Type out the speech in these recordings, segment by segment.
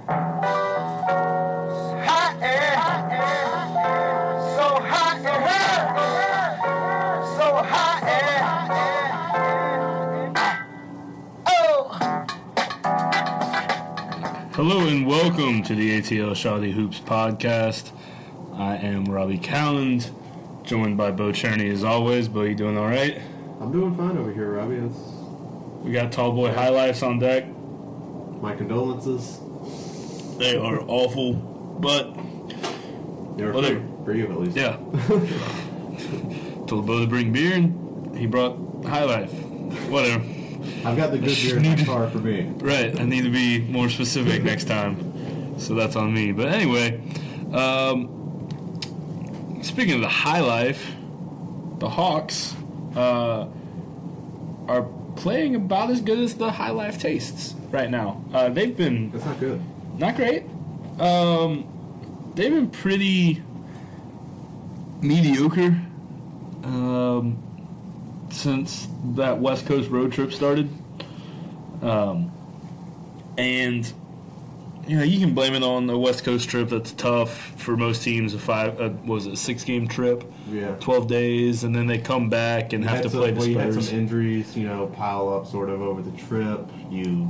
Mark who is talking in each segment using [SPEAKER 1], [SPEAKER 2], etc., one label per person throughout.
[SPEAKER 1] Hello and welcome to the ATL Shoddy Hoops podcast. I am Robbie Calland, joined by Bo Cherney as always. Bo, you doing all right?
[SPEAKER 2] I'm doing fine over here, Robbie.
[SPEAKER 1] We got Tall Boy High Lifes on deck.
[SPEAKER 2] My condolences.
[SPEAKER 1] They are awful, but
[SPEAKER 2] They were
[SPEAKER 1] whatever.
[SPEAKER 2] for you at least.
[SPEAKER 1] Yeah. Told Bo to bring beer, and he brought High Life. Whatever.
[SPEAKER 2] I've got the good beer in my car for me.
[SPEAKER 1] Right, I need to be more specific next time, so that's on me. But anyway, speaking of the High Life, the Hawks are playing about as good as the High Life tastes right now. They've been...
[SPEAKER 2] That's not good.
[SPEAKER 1] Not great. They've been pretty mediocre since that West Coast road trip started. And, you know, you can blame it on the West Coast trip. That's tough for most teams. A 6-game trip?
[SPEAKER 2] Yeah.
[SPEAKER 1] 12 days, and then they come back and have to play the Spurs.
[SPEAKER 2] You had some injuries, pile up sort of over the trip. You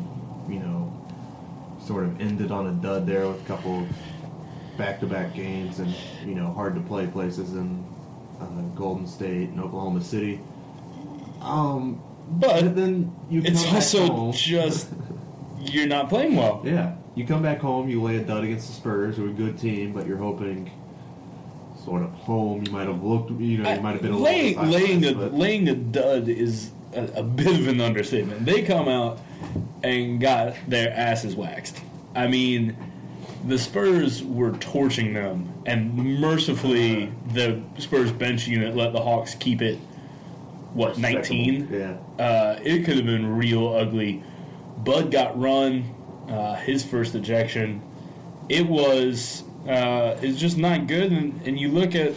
[SPEAKER 2] sort of ended on a dud there with a couple of back-to-back games and, hard-to-play places in Golden State and Oklahoma City.
[SPEAKER 1] But
[SPEAKER 2] then
[SPEAKER 1] it's also just you're not playing well.
[SPEAKER 2] Yeah. You come back home, you lay a dud against the Spurs, who are a good team, but you're hoping sort of home. You might have looked, you might have been a little
[SPEAKER 1] laying a dud is a bit of an understatement. They come out and got their asses waxed. I mean, the Spurs were torching them, and mercifully the Spurs bench unit let the Hawks keep it, 19?
[SPEAKER 2] Yeah.
[SPEAKER 1] It could have been real ugly. Bud got run, his first ejection. It's just not good, and you look at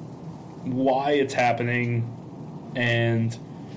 [SPEAKER 1] why it's happening, and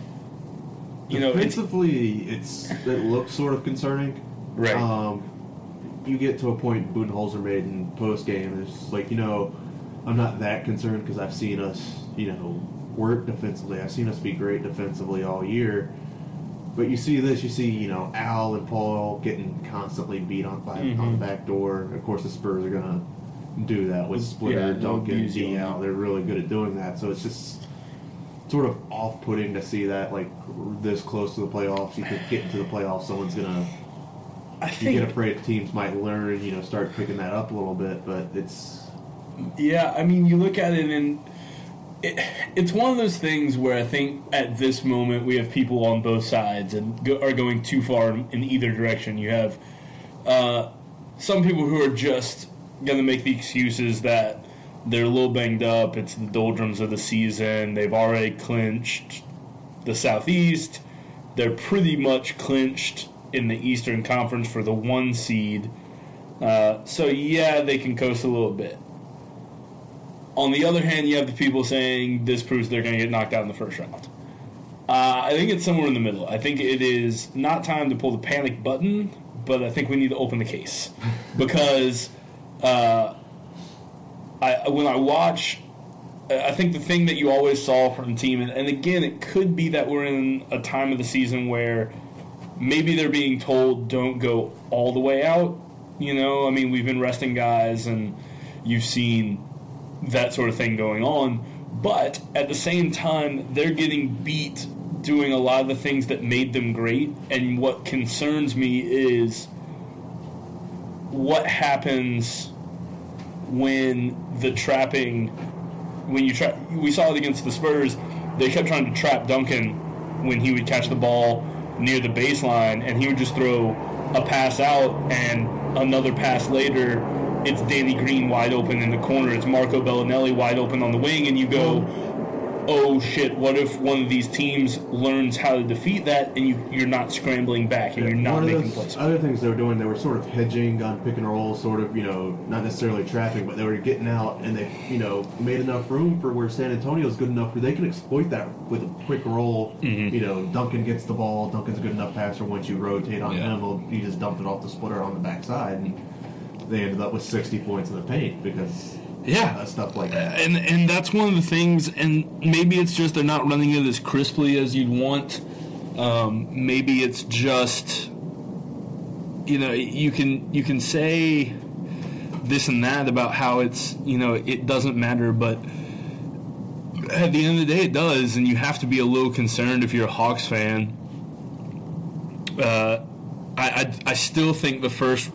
[SPEAKER 2] defensively, it looks sort of concerning.
[SPEAKER 1] Right.
[SPEAKER 2] You get to a point Budenholzer made in post game. It's like I'm not that concerned because I've seen us work defensively. I've seen us be great defensively all year. But you see this, Al and Paul getting constantly beat on the back door. Of course, the Spurs are going to do that with Splitter, Duncan, Al. They're really good at doing that. So it's just sort of off-putting to see that, this close to the playoffs. You could get into the playoffs, someone's going to... You get afraid teams might learn, start picking that up a little bit, but it's...
[SPEAKER 1] Yeah, I mean, you look at it and... It's one of those things where I think at this moment we have people on both sides and are going too far in either direction. You have some people who are just going to make the excuses that they're a little banged up, it's the doldrums of the season, they've already clinched the Southeast, they're pretty much clinched in the Eastern Conference for the 1 seed. So yeah, they can coast a little bit. On the other hand, you have the people saying this proves they're going to get knocked out in the first round. I think it's somewhere in the middle. I think it is not time to pull the panic button, but I think we need to open the case. Because when I watch, I think the thing that you always saw from the team, and again, it could be that we're in a time of the season where maybe they're being told don't go all the way out. I mean, we've been resting guys, and you've seen that sort of thing going on, but at the same time they're getting beat doing a lot of the things that made them great, and what concerns me is what happens when we saw it against the Spurs. They kept trying to trap Duncan when he would catch the ball near the baseline, and he would just throw a pass out, and another pass later it's Danny Green wide open in the corner. It's Marco Bellinelli wide open on the wing, and you go, oh shit, what if one of these teams learns how to defeat that and you're not scrambling back and you're not making plays?
[SPEAKER 2] Other things they were doing, they were sort of hedging on pick and roll, sort of, not necessarily trapping, but they were getting out and they, made enough room for where San Antonio's good enough where they can exploit that with a quick roll. Mm-hmm. Duncan gets the ball. Duncan's a good enough passer. Once you rotate on him, you just dump it off the splitter on the backside. And they ended up with 60 points in the paint because stuff like that.
[SPEAKER 1] And that's one of the things, and maybe it's just they're not running it as crisply as you'd want. Maybe it's just, you can say this and that about how it's, it doesn't matter, but at the end of the day it does, and you have to be a little concerned if you're a Hawks fan. I still think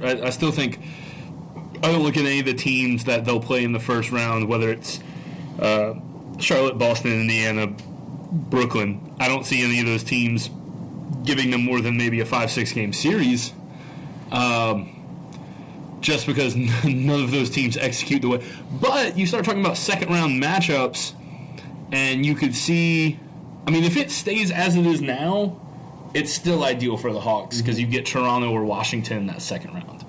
[SPEAKER 1] I don't look at any of the teams that they'll play in the first round, whether it's Charlotte, Boston, Indiana, Brooklyn. I don't see any of those teams giving them more than maybe a 5-6 game series, just because none of those teams execute the way. But you start talking about second round matchups, and you could see, if it stays as it is now, it's still ideal for the Hawks because you get Toronto or Washington in that second round.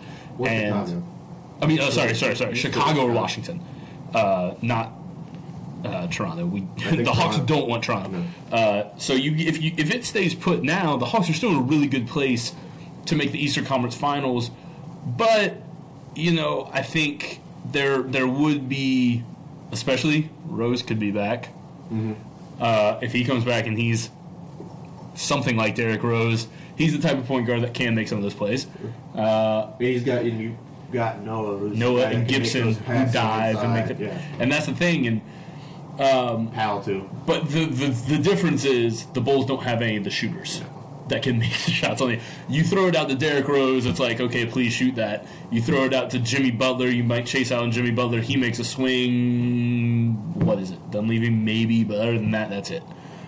[SPEAKER 1] Chicago or Washington, not Toronto. The Hawks don't want Toronto. No. So if it stays put now, the Hawks are still in a really good place to make the Eastern Conference Finals. But I think there would be, especially Rose could be back. Mm-hmm. If he comes back and he's something like Derrick Rose, he's the type of point guard that can make some of those plays.
[SPEAKER 2] You've got
[SPEAKER 1] Noah and Gibson who dive and make it, and that's the thing. And
[SPEAKER 2] Powell too.
[SPEAKER 1] But the difference is the Bulls don't have any of the shooters that can make the shots on you. You throw it out to Derrick Rose, it's like, okay, please shoot that. You throw it out to Jimmy Butler, you might chase out on Jimmy Butler, he makes a swing. What is it? Dunleavy maybe, but other than that, that's it.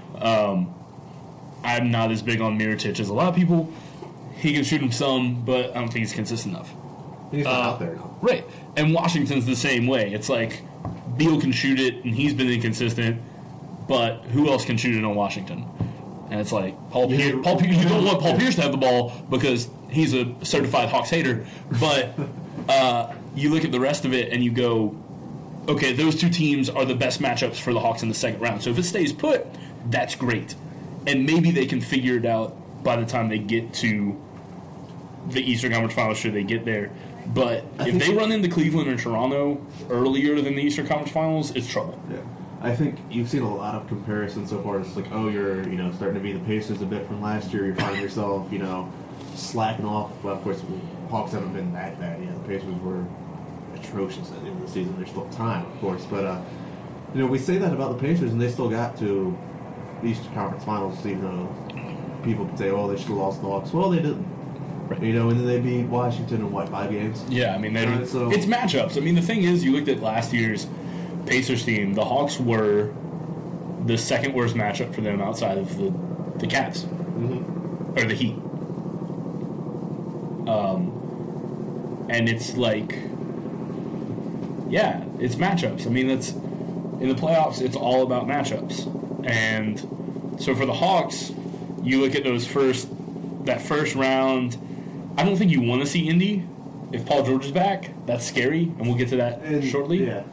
[SPEAKER 1] I'm not as big on Mirotic as a lot of people. He can shoot him some, but I don't think he's consistent enough.
[SPEAKER 2] He's not out there now.
[SPEAKER 1] Right. And Washington's the same way. It's like Beal can shoot it, and he's been inconsistent, but who else can shoot it on Washington? And it's like Paul Pierce. You don't want Paul Pierce to have the ball because he's a certified Hawks hater. But you look at the rest of it and you go, okay, those two teams are the best matchups for the Hawks in the second round. So if it stays put, that's great. And maybe they can figure it out by the time they get to the Eastern Conference Finals, should they get there. But if they run into Cleveland or Toronto earlier than the Eastern Conference Finals, it's trouble.
[SPEAKER 2] Yeah. I think you've seen a lot of comparisons so far. It's like, you're starting to be the Pacers a bit from last year. You're finding yourself, slacking off. Well, of course, the Hawks haven't been that bad. The Pacers were atrocious at the end of the season. There's still time, of course. But, we say that about the Pacers, and they still got to the Eastern Conference Finals. People could say, they should have lost the Hawks. Well, they didn't. Right. And then they beat Washington in, 5 games?
[SPEAKER 1] Yeah, it's matchups. The thing is, you looked at last year's Pacers team, the Hawks were the second worst matchup for them outside of the Cavs. Mm-hmm. Or the Heat. And it's like, it's matchups. That's in the playoffs, it's all about matchups. And so for the Hawks, you look at that first round, I don't think you want to see Indy. If Paul George is back, that's scary, and we'll get to that shortly.
[SPEAKER 2] Yeah.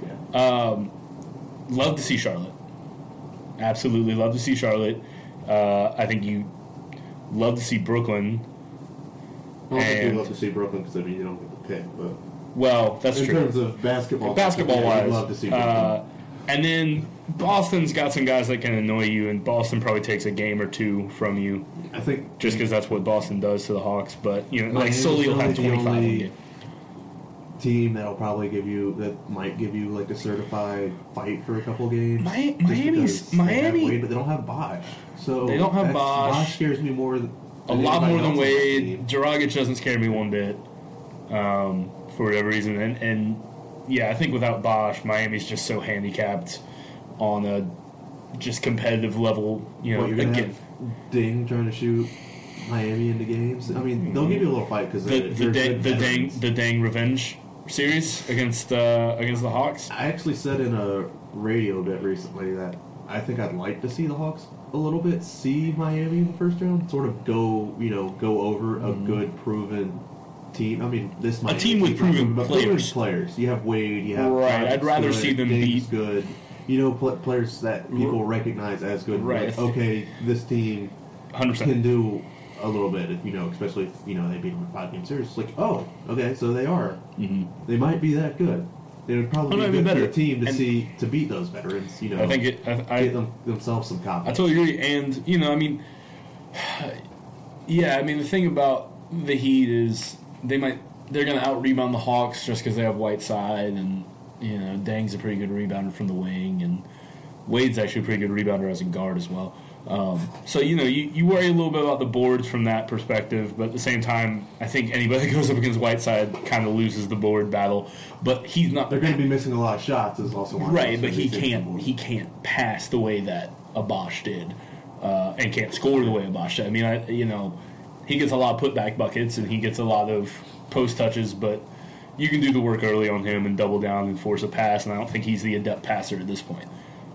[SPEAKER 1] Love to see Charlotte. Absolutely love to see Charlotte. I think you love to see Brooklyn.
[SPEAKER 2] I don't think you love to see Brooklyn because you don't get the pick. But
[SPEAKER 1] well, that's true.
[SPEAKER 2] In terms of basketball
[SPEAKER 1] wise,
[SPEAKER 2] I'd love to see Brooklyn.
[SPEAKER 1] And then Boston's got some guys that can annoy you, and Boston probably takes a game or two from you.
[SPEAKER 2] I think
[SPEAKER 1] just because that's what Boston does to the Hawks. But Sully will have 25 on you.
[SPEAKER 2] Team that might give you a certified fight for a couple games.
[SPEAKER 1] Miami,
[SPEAKER 2] but they don't have Bosh. So
[SPEAKER 1] they don't have Bosh.
[SPEAKER 2] Bosh scares me more
[SPEAKER 1] a lot more than Wade. Dragic doesn't scare me one bit for whatever reason. And I think without Bosh, Miami's just so handicapped on a just competitive level.
[SPEAKER 2] You're gonna have Ding trying to shoot Miami into games. They'll give you a little fight because
[SPEAKER 1] the Dang revenge series against the Hawks.
[SPEAKER 2] I actually said in a radio bit recently that I think I'd like to see the Hawks a little bit see Miami in the first round, sort of go over a good proven team. This might
[SPEAKER 1] a team with proven
[SPEAKER 2] players. You have Wade. You have
[SPEAKER 1] right. I'd rather see them beat
[SPEAKER 2] good. Players that people recognize as good.
[SPEAKER 1] Right.
[SPEAKER 2] Okay, this team
[SPEAKER 1] 100%
[SPEAKER 2] can do a little bit, especially if, they beat them in 5-game series. It's like, oh, okay, so they are.
[SPEAKER 1] Mm-hmm.
[SPEAKER 2] They might be that good. It would probably be good
[SPEAKER 1] better.
[SPEAKER 2] for a team to beat those veterans,
[SPEAKER 1] I think
[SPEAKER 2] get themselves some confidence.
[SPEAKER 1] I totally agree. And, the thing about the Heat is they're going to out-rebound the Hawks just because they have Whiteside, and, Dang's a pretty good rebounder from the wing, and Wade's actually a pretty good rebounder as a guard as well. So, you worry a little bit about the boards from that perspective, but at the same time, I think anybody that goes up against Whiteside kind of loses the board battle. But he's not.
[SPEAKER 2] They're going to be missing a lot of shots, is also one.
[SPEAKER 1] Right, but he can't pass the way that Abosh did, and can't score the way Abosh did. I mean, he gets a lot of putback buckets and he gets a lot of post touches, but you can do the work early on him and double down and force a pass, and I don't think he's the adept passer at this point.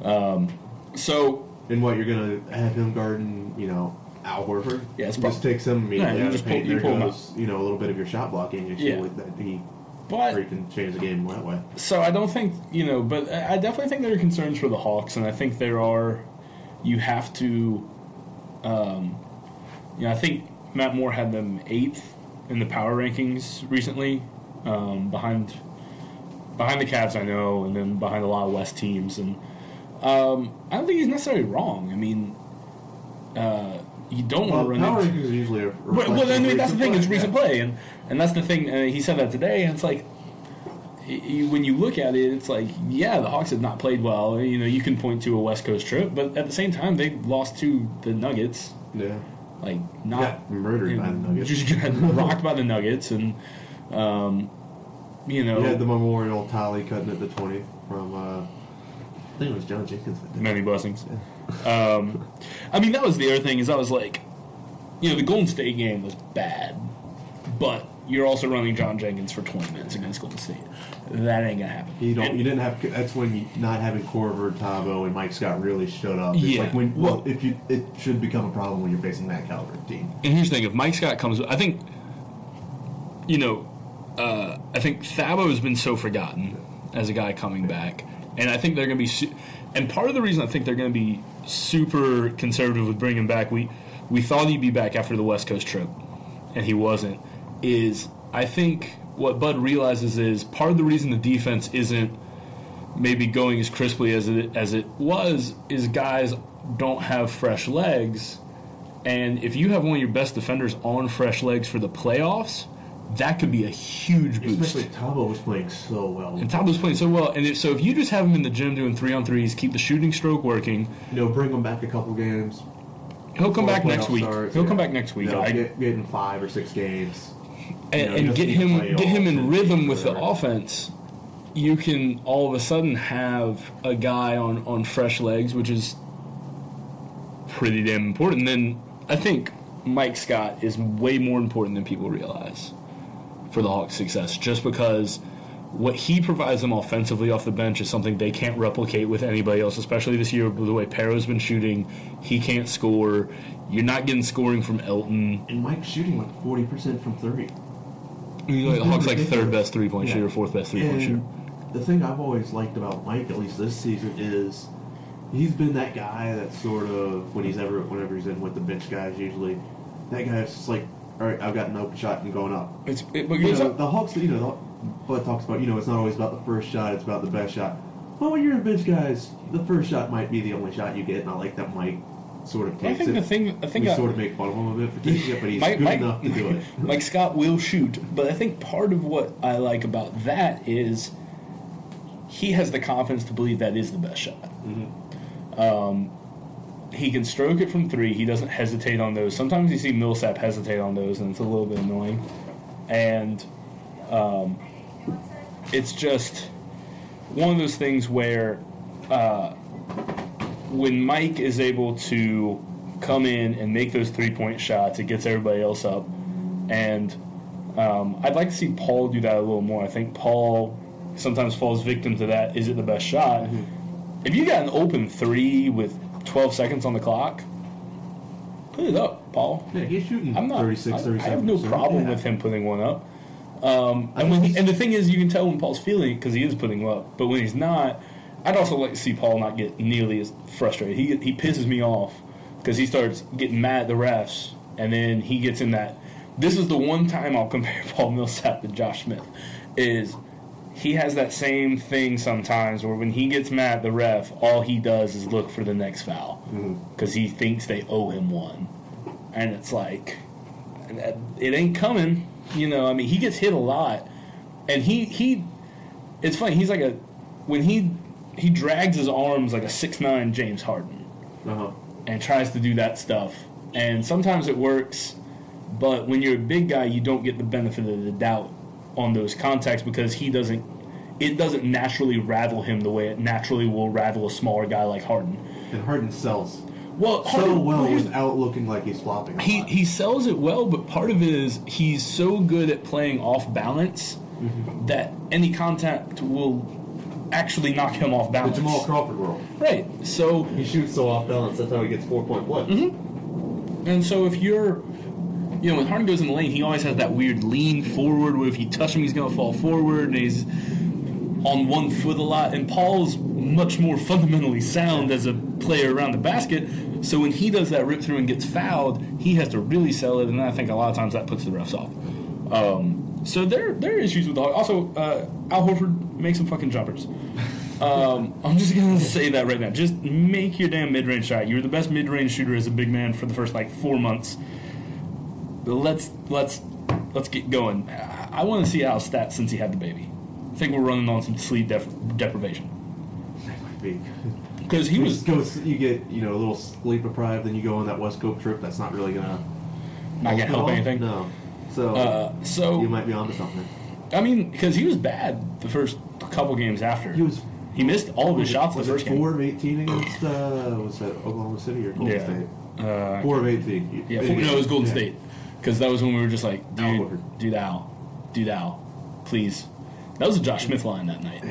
[SPEAKER 2] And what you're going to have him guarding, Al Horford?
[SPEAKER 1] Yeah, it's
[SPEAKER 2] just takes him immediately out of the paint. There goes,
[SPEAKER 1] a
[SPEAKER 2] little bit of your shot blocking issue with that. Or you can change the game that way.
[SPEAKER 1] So I don't think, but I definitely think there are concerns for the Hawks, and I think there are. You have to, I think Matt Moore had them 8th in the power rankings recently, behind the Cavs, I know, and then behind a lot of West teams, and I don't think he's necessarily wrong. I mean, you don't want to run
[SPEAKER 2] power rankings are usually
[SPEAKER 1] that's the thing. It's recent play, and that's the thing. He said that today, and it's like when you look at it, it's like the Hawks have not played well. You can point to a West Coast trip, but at the same time, they lost to the Nuggets.
[SPEAKER 2] Yeah,
[SPEAKER 1] got
[SPEAKER 2] murdered by the Nuggets.
[SPEAKER 1] Just got rocked by the Nuggets, and
[SPEAKER 2] You had the memorial tally cutting at the 20 from. I think it was John Jenkins.
[SPEAKER 1] Many blessings. That was the other thing is I was like, the Golden State game was bad, but you're also running John Jenkins for 20 minutes against Golden State. That ain't gonna happen.
[SPEAKER 2] You didn't have. That's when not having Korver, Tabo, and Mike Scott really showed up. It's like it should become a problem when you're facing that caliber team.
[SPEAKER 1] And here's the thing: if Mike Scott comes, I think, I think Thabo has been so forgotten as a guy coming back. And I think they're going to be and part of the reason I think they're going to be super conservative with bringing him back, we thought he'd be back after the West Coast trip, and he wasn't, is I think what Bud realizes is part of the reason the defense isn't maybe going as crisply as it was is guys don't have fresh legs, and if you have one of your best defenders on fresh legs for the playoffs, that could be a huge boost.
[SPEAKER 2] Especially Tabo was playing so well.
[SPEAKER 1] And Tabo's playing so well. And so if you just have him in the gym doing 3-on-3s, keep the shooting stroke working.
[SPEAKER 2] Bring him back a couple games.
[SPEAKER 1] He'll come back next week. He'll come back next week.
[SPEAKER 2] Get in 5 or 6 games.
[SPEAKER 1] And get him in rhythm with the offense. You can all of a sudden have a guy on fresh legs, which is pretty damn important. And then I think Mike Scott is way more important than people realize for the Hawks' success, just because what he provides them offensively off the bench is something they can't replicate with anybody else, especially this year with the way Pero's been shooting. He can't score. You're not getting scoring from Elton.
[SPEAKER 2] And Mike's shooting like 40% from 3.
[SPEAKER 1] The Hawks like third best 3-point shooter, fourth best 3-point shooter.
[SPEAKER 2] The thing I've always liked about Mike, at least this season, is he's been that guy that sort of whenever he's in with the bench guys, usually that guy's just like, all right, I've got an open shot and going up. The Hawks, Bud talks about, it's not always about the first shot, it's about the best shot. Well, when you're in bench guys, the first shot might be the only shot you get, and I like that Mike sort of takes we sort of make fun of him a bit for taking it, but he's good enough to do it.
[SPEAKER 1] Mike Scott will shoot, but I think part of what I like about that is he has the confidence to believe that is the best shot.
[SPEAKER 2] Mm-hmm.
[SPEAKER 1] He can stroke it from 3. He doesn't hesitate on those. Sometimes you see Millsap hesitate on those, and it's a little bit annoying. And it's just one of those things where when Mike is able to come in and make those 3-point shots, it gets everybody else up. And I'd like to see Paul do that a little more. I think Paul sometimes falls victim to that. Is it the best shot? Mm-hmm. If you got an open 3 with 12 seconds on the clock, put it up, Paul.
[SPEAKER 2] Yeah, he's shooting
[SPEAKER 1] 36, 37%. I have no problem with him putting one up. And the thing is, you can tell when Paul's feeling it because he is putting one up. But when he's not, I'd also like to see Paul not get nearly as frustrated. He pisses me off because he starts getting mad at the refs and then he gets in that. This is the one time I'll compare Paul Millsap to Josh Smith, is he has that same thing sometimes where when he gets mad at the ref, all he does is look for the next foul because he thinks they owe him one. And it's like, it ain't coming. You know, I mean, he gets hit a lot. And he it's funny, he's like when he drags his arms like a 6'9" James Harden and tries to do that stuff. And sometimes it works, but when you're a big guy, you don't get the benefit of the doubt on those contacts because it doesn't naturally rattle him the way it naturally will rattle a smaller guy like Harden.
[SPEAKER 2] And Harden sells
[SPEAKER 1] Harden,
[SPEAKER 2] without looking like he's flopping.
[SPEAKER 1] He sells it well, but part of it is he's so good at playing off balance that any contact will actually knock him off balance.
[SPEAKER 2] The Jamal Crawford world.
[SPEAKER 1] Right. So
[SPEAKER 3] he shoots so off balance, that's how he gets 4-point plays.
[SPEAKER 1] And so if you're, when Harden goes in the lane, he always has that weird lean forward where if you touch him, he's going to fall forward, and he's on one foot a lot. And Paul's much more fundamentally sound as a player around the basket, so when he does that rip through and gets fouled, he has to really sell it, and I think a lot of times that puts the refs off. So there are issues with the Hawks. Also, Al Horford makes some fucking jumpers. I'm just going to say that right now. Just make your damn mid-range shot. You were the best mid-range shooter as a big man for the first 4 months. Let's get going. I want to see Al's stats since he had the baby. I think we're running on some sleep deprivation.
[SPEAKER 2] That might be.
[SPEAKER 1] Because he was...
[SPEAKER 2] You get, a little sleep deprived, then you go on that West Coast trip. That's not really going to...
[SPEAKER 1] Not going to help anything?
[SPEAKER 2] No. So you might be onto something.
[SPEAKER 1] I mean, because he was bad the first couple games after. He missed all of his shots the first game.
[SPEAKER 2] 4 of 18 against, was that Oklahoma City or Golden State? 4 of 18.
[SPEAKER 1] Yeah, it was Golden State. Because that was when we were just like, dude, Al, please. That was a Josh Smith line that night.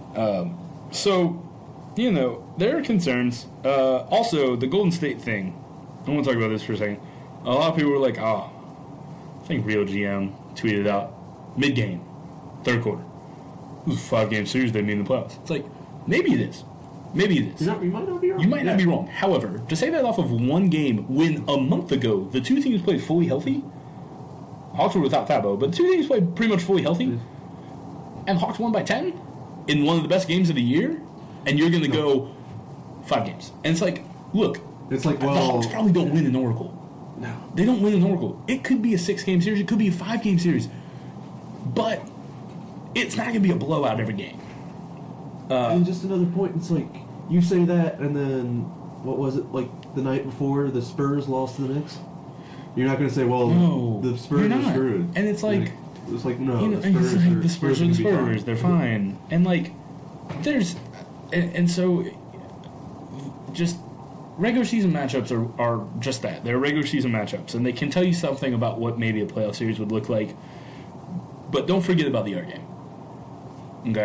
[SPEAKER 1] So, there are concerns. Also, the Golden State thing. I want to talk about this for a second. A lot of people were like, I think Rio GM tweeted out, mid-game, third quarter. It was a 5-game series they made in the playoffs. It's like, maybe it is. Maybe it is.
[SPEAKER 2] You might not be wrong.
[SPEAKER 1] You might not be wrong. However, to say that off of one game when a month ago the two teams played fully healthy, Hawks were without Fabo, but the two teams played pretty much fully healthy, and Hawks won by 10 in one of the best games of the year, and you're going to go 5 games. And it's like, look,
[SPEAKER 2] it's like,
[SPEAKER 1] the Hawks probably don't win in Oracle.
[SPEAKER 2] No.
[SPEAKER 1] They don't win in Oracle. It could be a 6-game series. It could be a 5-game series. But it's not going to be a blowout every game.
[SPEAKER 2] And just another point, it's like, you say that, and then, what was it, the night before the Spurs lost to the Knicks? You're not going to say, well,
[SPEAKER 1] no,
[SPEAKER 2] the Spurs are screwed.
[SPEAKER 1] And it's like...
[SPEAKER 2] It's like, no,
[SPEAKER 1] the Spurs are the Spurs. They're fine. And, there's... And so, just... Regular season matchups are just that. They're regular season matchups, and they can tell you something about what maybe a playoff series would look like. But don't forget about the other game. Okay?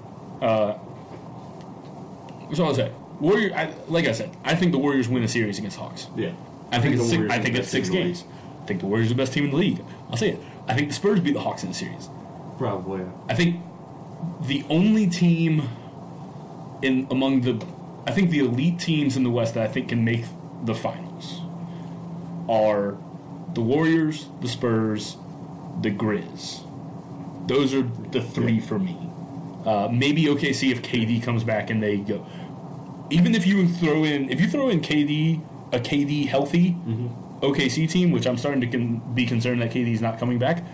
[SPEAKER 1] That's all I'll say. Like I said, I think the Warriors win a series against Hawks.
[SPEAKER 2] Yeah.
[SPEAKER 1] I think it's 6 games. I think the Warriors are the best team in the league. I'll say it. I think the Spurs beat the Hawks in the series.
[SPEAKER 2] Probably, yeah.
[SPEAKER 1] I think the only team I think the elite teams in the West that I think can make the finals are the Warriors, the Spurs, the Grizz. Those are the 3 for me. Maybe OKC if KD comes back and they go. Even if you throw in KD, a KD healthy OKC team, which I'm starting to be concerned that KD's not coming back,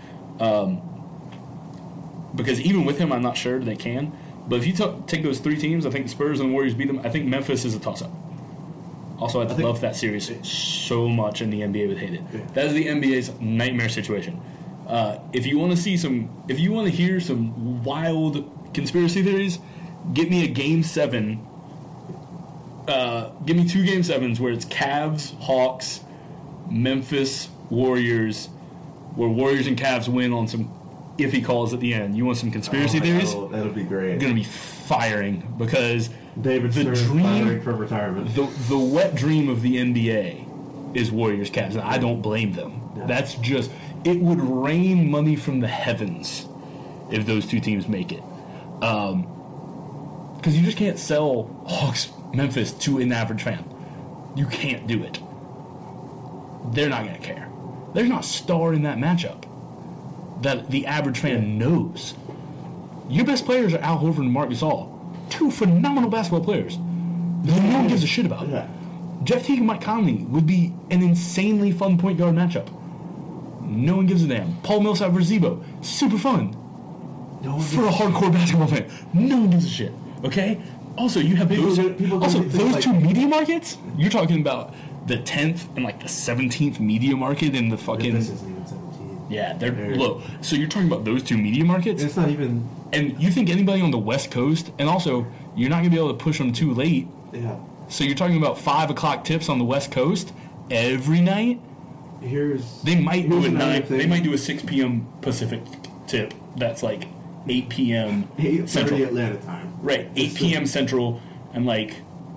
[SPEAKER 1] because even with him, I'm not sure they can. But if you take those 3 teams, I think the Spurs and the Warriors beat them. I think Memphis is a toss-up. Also, I'd love that series so much, and the NBA would hate it. Yeah. That is the NBA's nightmare situation. If you want to hear some wild conspiracy theories, get me a Game 7. Give me 2 Game 7s where it's Cavs, Hawks, Memphis, Warriors, where Warriors and Cavs win on some iffy calls at the end. You want some conspiracy theories?
[SPEAKER 2] That'll be great.
[SPEAKER 1] Going to be firing because
[SPEAKER 2] David Stern firing from retirement.
[SPEAKER 1] The wet dream of the NBA is Warriors Cavs, and I don't blame them. No. That's just it would rain money from the heavens if those 2 teams make it, because you just can't sell Hawks Memphis to an average fan. You can't do it. They're not going to care.
[SPEAKER 4] There's not a star in that matchup that the average fan knows. Your best players are Al Horford and Marc Gasol. 2 phenomenal basketball players that no one gives a shit about.
[SPEAKER 2] Yeah.
[SPEAKER 4] Jeff Teague and Mike Conley would be an insanely fun point guard matchup. No one gives a damn. Paul Millsap versus Zebo. Super fun.
[SPEAKER 2] No one
[SPEAKER 4] For a hardcore basketball fan. No one gives a shit. Okay? Also, you have
[SPEAKER 2] People
[SPEAKER 4] those.
[SPEAKER 2] get- people
[SPEAKER 4] Also,
[SPEAKER 2] don't think,
[SPEAKER 4] those
[SPEAKER 2] like-
[SPEAKER 4] 2 media markets. You're talking about the 10th and like the 17th media market in the fucking.
[SPEAKER 2] This isn't even 17.
[SPEAKER 4] Yeah, they're low. So you're talking about those 2 media markets,
[SPEAKER 2] It's not even.
[SPEAKER 4] and you think anybody on the West Coast, and also you're not gonna be able to push them too late.
[SPEAKER 2] Yeah.
[SPEAKER 4] So you're talking about 5 o'clock tips on the West Coast every night.
[SPEAKER 2] Here's.
[SPEAKER 4] They might do
[SPEAKER 2] here's
[SPEAKER 4] it
[SPEAKER 2] another
[SPEAKER 4] 9.
[SPEAKER 2] thing.
[SPEAKER 1] They might do a 6 p.m. Pacific tip. That's like 8 p.m.
[SPEAKER 2] 8:30
[SPEAKER 1] Central.
[SPEAKER 2] Atlanta time.
[SPEAKER 1] Right, 8 p.m. Central and like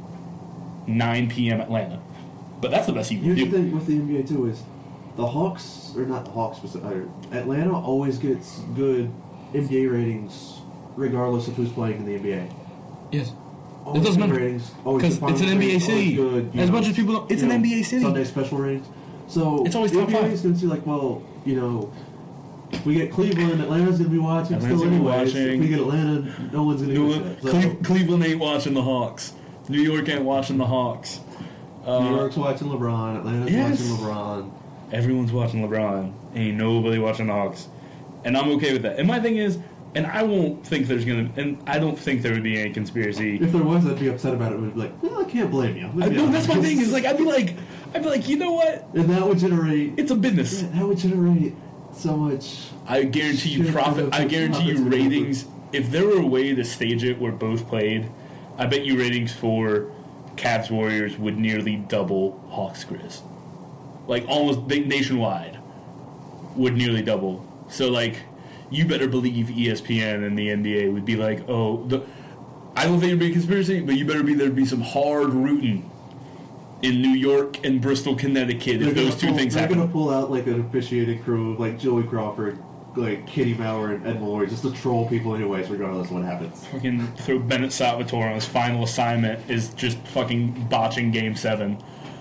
[SPEAKER 1] 9 p.m. Atlanta. But that's the best you can
[SPEAKER 2] Here's the
[SPEAKER 1] do.
[SPEAKER 2] thing with the NBA too is the Hawks, or not the Hawks, but Atlanta always gets good NBA ratings regardless of who's playing in the NBA.
[SPEAKER 4] Yes.
[SPEAKER 2] Always
[SPEAKER 4] doesn't
[SPEAKER 2] good
[SPEAKER 4] matter.
[SPEAKER 2] ratings, always
[SPEAKER 4] Because
[SPEAKER 2] good
[SPEAKER 4] it's an
[SPEAKER 2] finals
[SPEAKER 4] NBA
[SPEAKER 2] ratings, always
[SPEAKER 4] city.
[SPEAKER 2] good,
[SPEAKER 4] As much as people don't, it's
[SPEAKER 2] you
[SPEAKER 4] an
[SPEAKER 2] know,
[SPEAKER 4] NBA city.
[SPEAKER 2] Sunday special ratings. So
[SPEAKER 4] It's always
[SPEAKER 2] the
[SPEAKER 4] top
[SPEAKER 2] NBA
[SPEAKER 4] 5.
[SPEAKER 2] is going to see like, well, you know, if we get Cleveland, Atlanta's going to be watching
[SPEAKER 1] Atlanta's
[SPEAKER 2] still
[SPEAKER 1] gonna be
[SPEAKER 2] anyways.
[SPEAKER 1] watching.
[SPEAKER 2] If we get Atlanta, no one's going to give a shit. So,
[SPEAKER 1] Cleveland ain't watching the Hawks. New York ain't watching the Hawks.
[SPEAKER 2] New York's watching LeBron. Atlanta's
[SPEAKER 1] Yes.
[SPEAKER 2] watching LeBron.
[SPEAKER 1] Everyone's watching LeBron. Ain't nobody watching the Hawks. And I'm okay with that. And my thing is, and I won't think there's gonna, and I don't think there would be any conspiracy.
[SPEAKER 2] If there was, I'd be upset about it. I'd be like, well, I can't blame you.
[SPEAKER 1] No, that's my thing. Is like I'd be like, you know what?
[SPEAKER 2] And that would generate.
[SPEAKER 1] It's a business.
[SPEAKER 2] Yeah, that would generate so much.
[SPEAKER 1] I guarantee you
[SPEAKER 2] Shit,
[SPEAKER 1] profit. I
[SPEAKER 2] profits
[SPEAKER 1] guarantee you
[SPEAKER 2] would be-
[SPEAKER 1] ratings. If there were a way to stage it where both played, I bet you ratings for Cavs Warriors would nearly double Hawks Grizz. Like almost nationwide would nearly double. So like, you better believe ESPN and the NBA would be like, oh, I don't think it'd be a conspiracy, but you better be there'd be some hard rooting in New York and Bristol, Connecticut if those 2 things
[SPEAKER 2] They're
[SPEAKER 1] happen.
[SPEAKER 2] going to pull out like an officiating crew of like Joey Crawford, like Kitty Maurer, and Ed Malloy just to troll people anyways, regardless of what happens.
[SPEAKER 1] Fucking throw Bennett Salvatore on his final assignment is just fucking botching Game 7.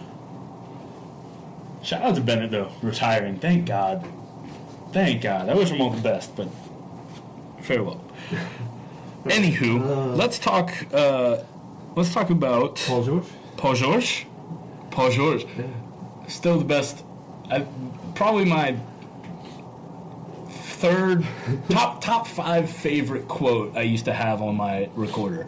[SPEAKER 1] Shout out to Bennett though, retiring. Thank God. Thank God. I wish him all the best, but farewell. Anywho, let's talk about
[SPEAKER 2] Paul George?
[SPEAKER 4] Paul George. Paul George. Still the best. Probably my third top 5 favorite quote I used to have on my recorder.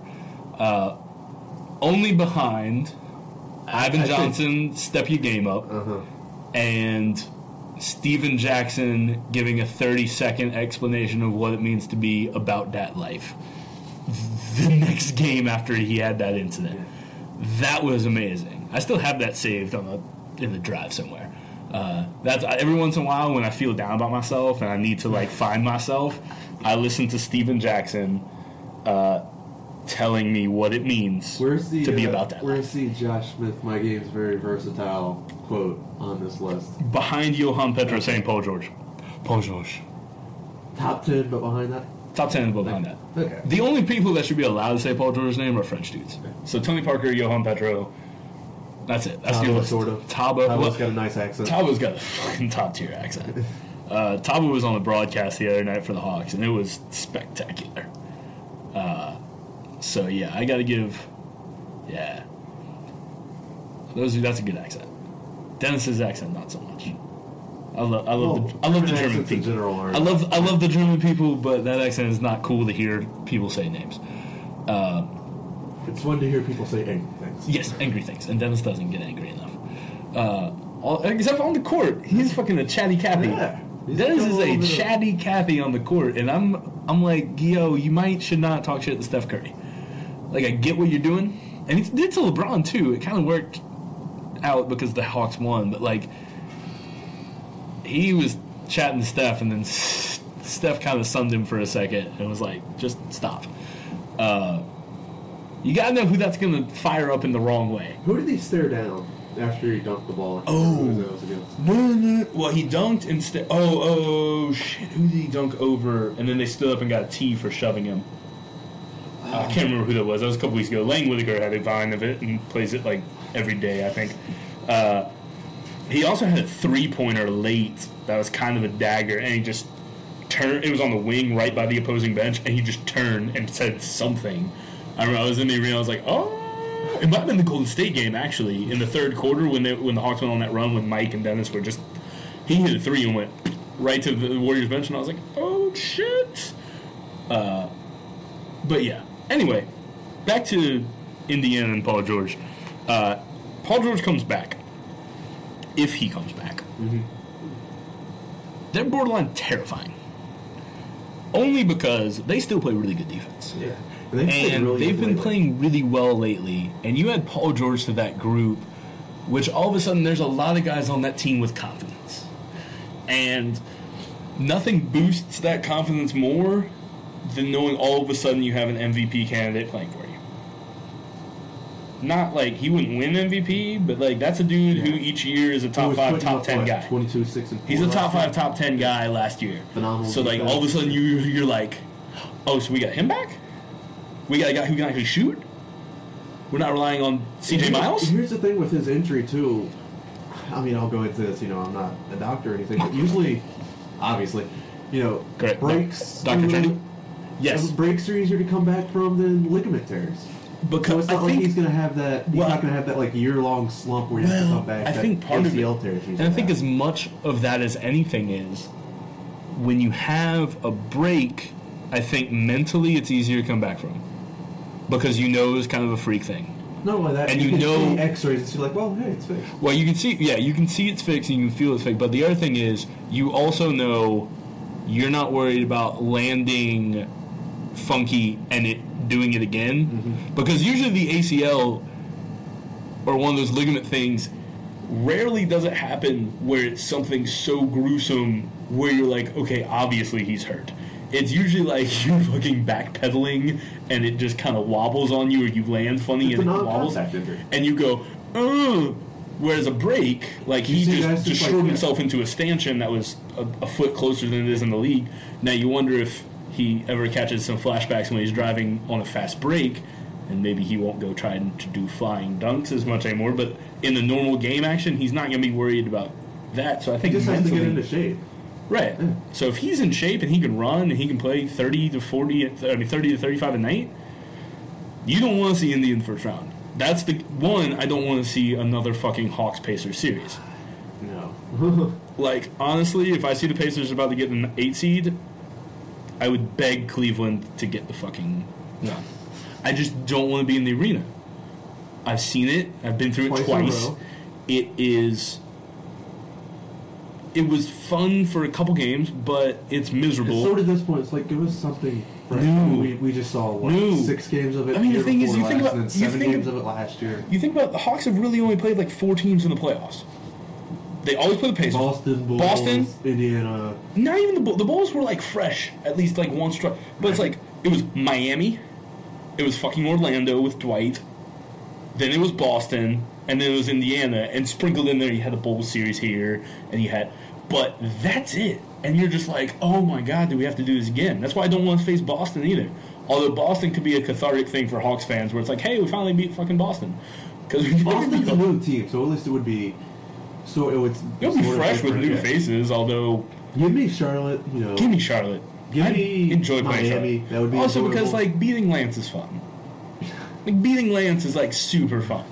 [SPEAKER 4] Only behind Ivan Johnson, step your game up, and Steven Jackson giving a 30-second explanation of what it means to be about that life. The next game after he had that incident. That was amazing. I still have that saved in the drive somewhere. That's every once in a while when I feel down about myself and I need to like find myself, I listen to Steven Jackson telling me what it means to be about that life.
[SPEAKER 2] Where's the Josh Smith, my game's very versatile quote on this list?
[SPEAKER 1] Behind Johan Petro saying Paul George. Paul George.
[SPEAKER 2] Top 10, but behind that?
[SPEAKER 1] Top 10 but behind that.
[SPEAKER 2] Okay.
[SPEAKER 1] The only people that should be allowed to say Paul George's name are French dudes. So Tony Parker, Johan Petro. That's it. That's
[SPEAKER 2] Tabo,
[SPEAKER 1] your list.
[SPEAKER 2] sort of.
[SPEAKER 1] Tabo.
[SPEAKER 2] Tabo's got a nice accent.
[SPEAKER 1] Tabo's got a fucking top tier accent. Tabo was on the broadcast the other night for the Hawks, and it was spectacular. So yeah, I got to give, that's a good accent. Dennis's accent, not so much. I love the German
[SPEAKER 2] accents in
[SPEAKER 1] people.
[SPEAKER 2] general are-
[SPEAKER 1] I love the German people, but that accent is not cool to hear people say names.
[SPEAKER 2] It's fun to hear people say angry things.
[SPEAKER 1] Yes, angry things, and Dennis doesn't get angry enough. Except on the court, he's fucking a chatty Cathy.
[SPEAKER 2] Yeah. He's
[SPEAKER 1] Dennis
[SPEAKER 2] got a
[SPEAKER 1] is
[SPEAKER 2] little
[SPEAKER 1] a
[SPEAKER 2] bit of-
[SPEAKER 1] chatty Cathy on the court, and I'm like, yo, you should not talk shit to Steph Curry. Like, I get what you're doing, and he did to LeBron too. It kind of worked out because the Hawks won, but like, he was chatting to Steph, and then Steph kind of sunned him for a second, and was like, just stop. You gotta know who that's gonna fire up in the wrong way.
[SPEAKER 2] Who did he stare down after he dunked the ball?
[SPEAKER 1] Oh.
[SPEAKER 2] Who that was against?
[SPEAKER 1] No. Well, he dunked instead. Oh, shit. Who did he dunk over? And then they stood up and got a T for shoving him. I can't remember who that was. That was a couple weeks ago. Lang Whitaker had a vine of it and plays it like every day, I think. He also had a 3-pointer late that was kind of a dagger, and he just turned. It was on the wing right by the opposing bench, and he just turned and said something. I remember I was in the arena. I was like, oh. It might have been the Golden State game, actually, in the third quarter when the Hawks went on that run with Mike and Dennis. He hit a 3 and went right to the Warriors bench, and I was like, oh, shit. But, yeah. Anyway, back to Indiana and Paul George. Paul George comes back. If he comes back.
[SPEAKER 2] Mm-hmm.
[SPEAKER 1] They're borderline terrifying. Only because they still play really good defense.
[SPEAKER 2] Yeah.
[SPEAKER 1] And they've been playing really well lately. And you add Paul George to that group, which all of a sudden there's a lot of guys on that team with confidence. And nothing boosts that confidence more than knowing all of a sudden you have an MVP candidate playing for you. Not like he wouldn't win MVP, but like that's a dude who each year is a top 5, top 10 guy.
[SPEAKER 2] 22, 6, and 4.
[SPEAKER 1] He's a top 5, top 10 guy last year.
[SPEAKER 2] Phenomenal.
[SPEAKER 1] So like all of a sudden you're like, oh, so we got him back? We got a guy who can actually shoot? We're not relying on CJ Miles?
[SPEAKER 2] Here's the thing with his injury, too. I mean, I'll go into this, I'm not a doctor or anything, but usually, obviously,
[SPEAKER 1] Correct.
[SPEAKER 2] breaks...
[SPEAKER 1] Dr. Trendy? Yes.
[SPEAKER 2] Breaks are easier to come back from than ligament tears.
[SPEAKER 1] Because
[SPEAKER 2] so it's not like he's going to have that... He's
[SPEAKER 1] well,
[SPEAKER 2] not going to have that, like, year-long slump where you have to come back.
[SPEAKER 1] I think part of it...
[SPEAKER 2] Tears
[SPEAKER 1] and I think as much of that as anything is, when you have a break, I think mentally it's easier to come back from. Because it's kind of a freak thing.
[SPEAKER 2] Not only that,
[SPEAKER 1] and
[SPEAKER 2] you can see X-rays and see like, well, hey, it's fixed.
[SPEAKER 1] Well, you can see it's fixed and you can feel it's fixed. But the other thing is, you also know you're not worried about landing funky and it doing it again. Mm-hmm. Because usually the ACL or one of those ligament things rarely does it happen where it's something so gruesome where you're like, okay, obviously he's hurt. It's usually like you're fucking backpedaling and it just kind of wobbles on you or you land funny and it wobbles. And you go, ugh. Whereas a break, like he just destroyed himself into a stanchion that was a foot closer than it is in the league. Now you wonder if he ever catches some flashbacks when he's driving on a fast break and maybe he won't go try to do flying dunks as much anymore. But in the normal game action, he's not going to be worried about that. So I think
[SPEAKER 2] he just has to get into shape.
[SPEAKER 1] Right. Yeah. So if he's in shape and he can run and he can play 30 to 35 a night, you don't want to see Indy in the first round. That's the one. I don't want to see another fucking Hawks-Pacers series.
[SPEAKER 2] No.
[SPEAKER 1] Like, honestly, if I see the Pacers about to get an 8 seed, I would beg Cleveland to get the fucking... No. I just don't want to be in the arena. I've seen it. I've been through it twice. It was fun for a couple games, but it's miserable.
[SPEAKER 2] It's sort of this point. It's like, give us something fresh.
[SPEAKER 1] No.
[SPEAKER 2] We just saw, 6 games of it.
[SPEAKER 1] I mean, the thing is, you think about...
[SPEAKER 2] And then 7 games of it last year.
[SPEAKER 1] You think about the Hawks have really only played like 4 teams in the playoffs. They always play the Pacers.
[SPEAKER 2] Boston, Indiana.
[SPEAKER 1] Not even the Bulls were like fresh, at least like one strike. But it's like, it was Miami, it was fucking Orlando with Dwight, then it was Boston, and then it was Indiana, and sprinkled in there you had the Bulls series here, and you had... But that's it. And you're just like, oh my God, do we have to do this again? That's why I don't want to face Boston either. Although Boston could be a cathartic thing for Hawks fans where it's like, hey, we finally beat fucking Boston. Because
[SPEAKER 2] Boston's a new team, so at least it would be... So it would...
[SPEAKER 1] It'll be fresh with new faces, although...
[SPEAKER 2] Give me Charlotte,
[SPEAKER 1] Give me Charlotte.
[SPEAKER 2] Give me
[SPEAKER 1] enjoy playing
[SPEAKER 2] Miami.
[SPEAKER 1] Charlotte.
[SPEAKER 2] That would be
[SPEAKER 1] also
[SPEAKER 2] enjoyable.
[SPEAKER 1] because, like, beating Lance is fun. Like, beating Lance is, like, super fun.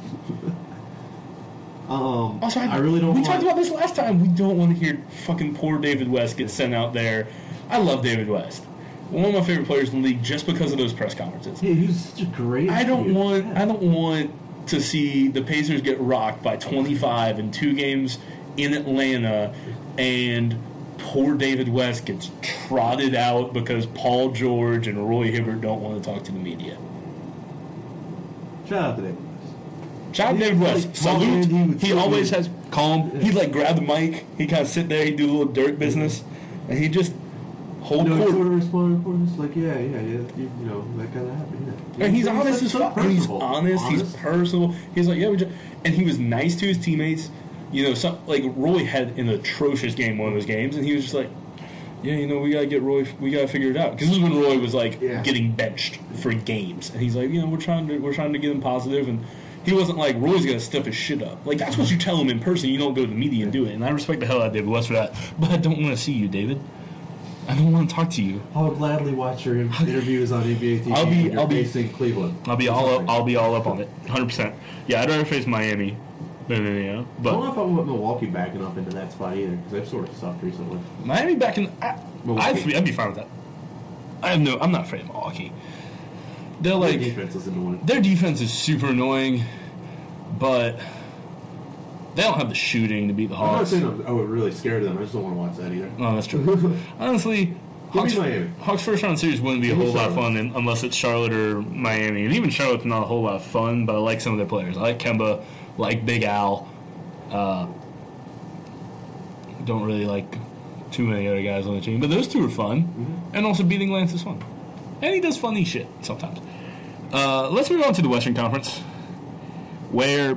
[SPEAKER 1] Also,
[SPEAKER 2] I really don't.
[SPEAKER 1] We talked about this last time. We don't want to hear fucking poor David West get sent out there. I love David West. One of my favorite players in the league, just because of those press conferences.
[SPEAKER 2] Yeah, he's such a great.
[SPEAKER 1] I don't want to see the Pacers get rocked by 25 in 2 games in Atlanta, and poor David West gets trotted out because Paul George and Roy Hibbert don't want to talk to the media.
[SPEAKER 2] Shout out to David.
[SPEAKER 1] Shout out David West. Salute. He always has calm. He'd like grab the mic. He'd kind of sit there. He'd do a little Dirk business, and he'd just hold court.
[SPEAKER 2] Sort of respond for this, like yeah, that kind of happened. Yeah.
[SPEAKER 1] And he's honest as fuck. He's honest. He's personal. He's like, yeah, and he was nice to his teammates. Like Roy had an atrocious game one of those games, and he was just like, yeah, we gotta get Roy. We gotta figure it out because this is when Roy was like getting benched for games, and he's like, we're trying to get him positive and. He wasn't like, Roy's going to step his shit up. Like, that's what you tell him in person. You don't go to the media and do it. And I respect the hell out of David West for that. But I don't want to see you, David. I don't want to talk to you.
[SPEAKER 2] I would gladly watch your interviews on NBA TV.
[SPEAKER 1] I'll be
[SPEAKER 2] facing Cleveland.
[SPEAKER 1] I'll be all up on it, 100%. Yeah, I'd rather face Miami than Indiana.
[SPEAKER 2] I
[SPEAKER 1] But
[SPEAKER 2] don't know if I want Milwaukee backing up into that spot either because they've sort of sucked recently.
[SPEAKER 1] Miami back in,
[SPEAKER 2] Milwaukee.
[SPEAKER 1] I'd be fine with that. I'm not afraid of Milwaukee. They're like,
[SPEAKER 2] Their defense is annoying.
[SPEAKER 1] their defense is super annoying, but they don't have the shooting to beat the
[SPEAKER 2] I'm not
[SPEAKER 1] Hawks.
[SPEAKER 2] saying I was really scared of them. I just don't want to watch that either.
[SPEAKER 1] No, that's true. Honestly, Hawks,
[SPEAKER 2] Miami.
[SPEAKER 1] Hawks first round series wouldn't be a
[SPEAKER 2] Give me
[SPEAKER 1] whole lot of
[SPEAKER 2] Charlotte.
[SPEAKER 1] fun unless it's Charlotte or Miami. And even Charlotte's not a whole lot of fun, but I like some of their players. I like Kemba, like Big Al. Don't really like too many other guys on the team, but those two are fun.
[SPEAKER 2] Mm-hmm.
[SPEAKER 1] And also beating Lance is fun. And he does funny shit sometimes. Let's move on to the Western Conference, where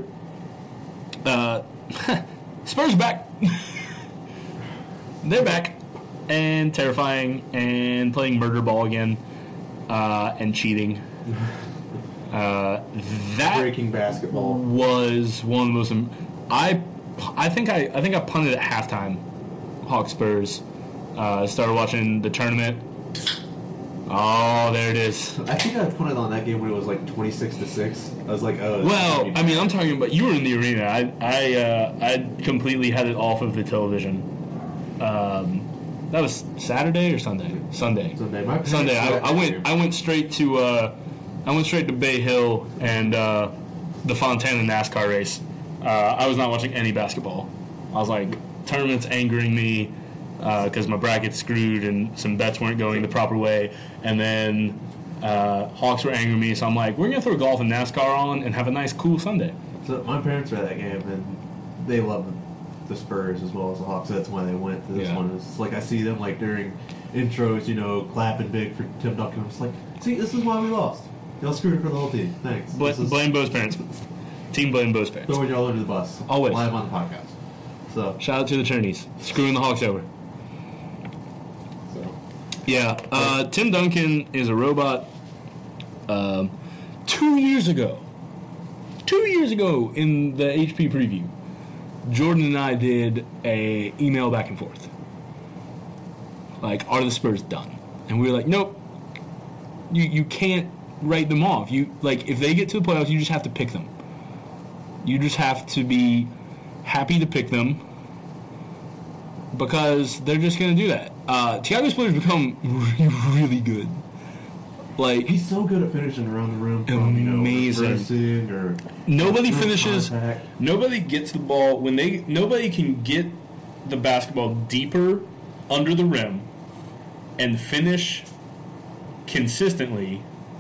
[SPEAKER 1] Spurs back. They're back and terrifying and playing murder ball again and cheating. That
[SPEAKER 2] Breaking basketball.
[SPEAKER 1] was one of the most. I think I punted at halftime. Hawks Spurs. Started watching the tournament. Oh, there it is.
[SPEAKER 2] I think I punted on that game when it was like 26-6. I was like, oh.
[SPEAKER 1] Well, I mean, I'm talking about you were in the arena. I completely had it off of the television. That was Saturday or Sunday? Sunday. Sunday. I went straight to Bay Hill and the Fontana NASCAR race. I was not watching any basketball. I was like, tournament's angering me because my bracket's screwed and some bets weren't going the proper way. And then Hawks were angering me, so I'm like, we're gonna throw golf and NASCAR on and have a nice, cool Sunday.
[SPEAKER 2] So my parents were at that game, and they love the Spurs as well as the Hawks. So that's why they went to this
[SPEAKER 1] Yeah.
[SPEAKER 2] one. It's like I see them like during intros, clapping big for Tim Duncan. I'm just like, see, this is why we lost. Y'all screwed for the whole team. Thanks.
[SPEAKER 1] Blame Bo's parents. Team blame Bo's parents.
[SPEAKER 2] Throwing y'all under the bus.
[SPEAKER 1] Always.
[SPEAKER 2] Live on the podcast. So,
[SPEAKER 1] Shout out to the Chernies. Screwing the Hawks over. Yeah, Tim Duncan is a robot. 2 years ago in the HP preview, Jordan and I did a email back and forth. Like, are the Spurs done? And we were like, nope. You can't write them off. If they get to the playoffs, you just have to pick them. You just have to be happy to pick them because they're just going to do that. Thiago Splitter's become really, really good. Like,
[SPEAKER 2] he's so good at finishing around the room from,
[SPEAKER 1] amazing.
[SPEAKER 2] reversing or
[SPEAKER 1] nobody
[SPEAKER 2] first
[SPEAKER 1] finishes.
[SPEAKER 2] contact.
[SPEAKER 1] Nobody gets the ball nobody can get the basketball deeper under the rim and finish consistently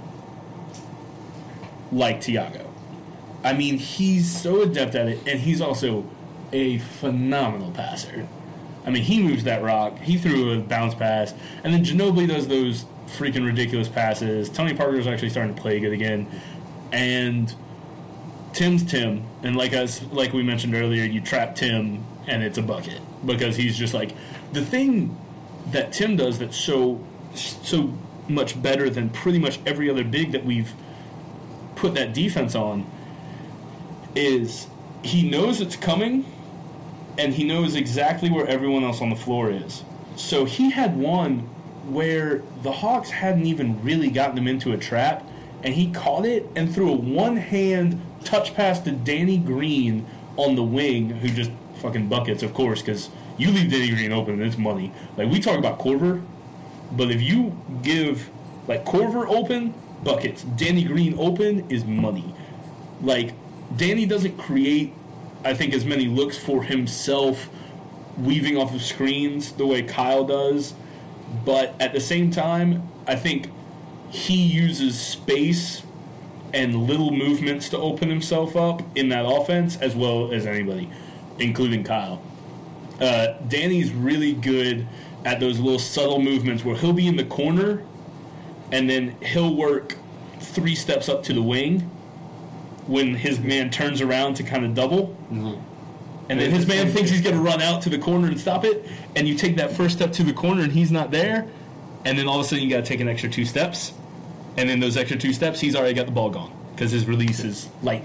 [SPEAKER 1] like Thiago. I mean, he's so adept at it, and he's also a phenomenal passer. I mean, he moves that rock. He threw a bounce pass, and then Ginobili does those freaking ridiculous passes. Tony Parker's actually starting to play good again, and Tim's Tim. And like we mentioned earlier, you trap Tim, and it's a bucket because he's just like the thing that Tim does that's so much better than pretty much every other big that we've put that defense on is he knows it's coming and he knows exactly where everyone else on the floor is. So he had one where the Hawks hadn't even really gotten him into a trap, and he caught it and threw a one-hand touch pass to Danny Green on the wing, who just fucking buckets, of course, because you leave Danny Green open and it's money. Like, we talk about Korver, but if you give, like, Korver open, buckets. Danny Green open is money. Like, Danny doesn't create, I think, as many looks for himself weaving off of screens the way Kyle does, but at the same time, I think he uses space and little movements to open himself up in that offense as well as anybody, including Kyle. Danny's really good at those little subtle movements where he'll be in the corner and then he'll work 3 steps up to the wing when his man turns around to kind of double.
[SPEAKER 2] Mm-hmm.
[SPEAKER 1] And then his man thinks he's going to run out to the corner and stop it, and you take that first step to the corner and he's not there, and then all of a sudden you got to take an extra 2 steps, and then those extra 2 steps he's already got the ball gone because his release is lightning.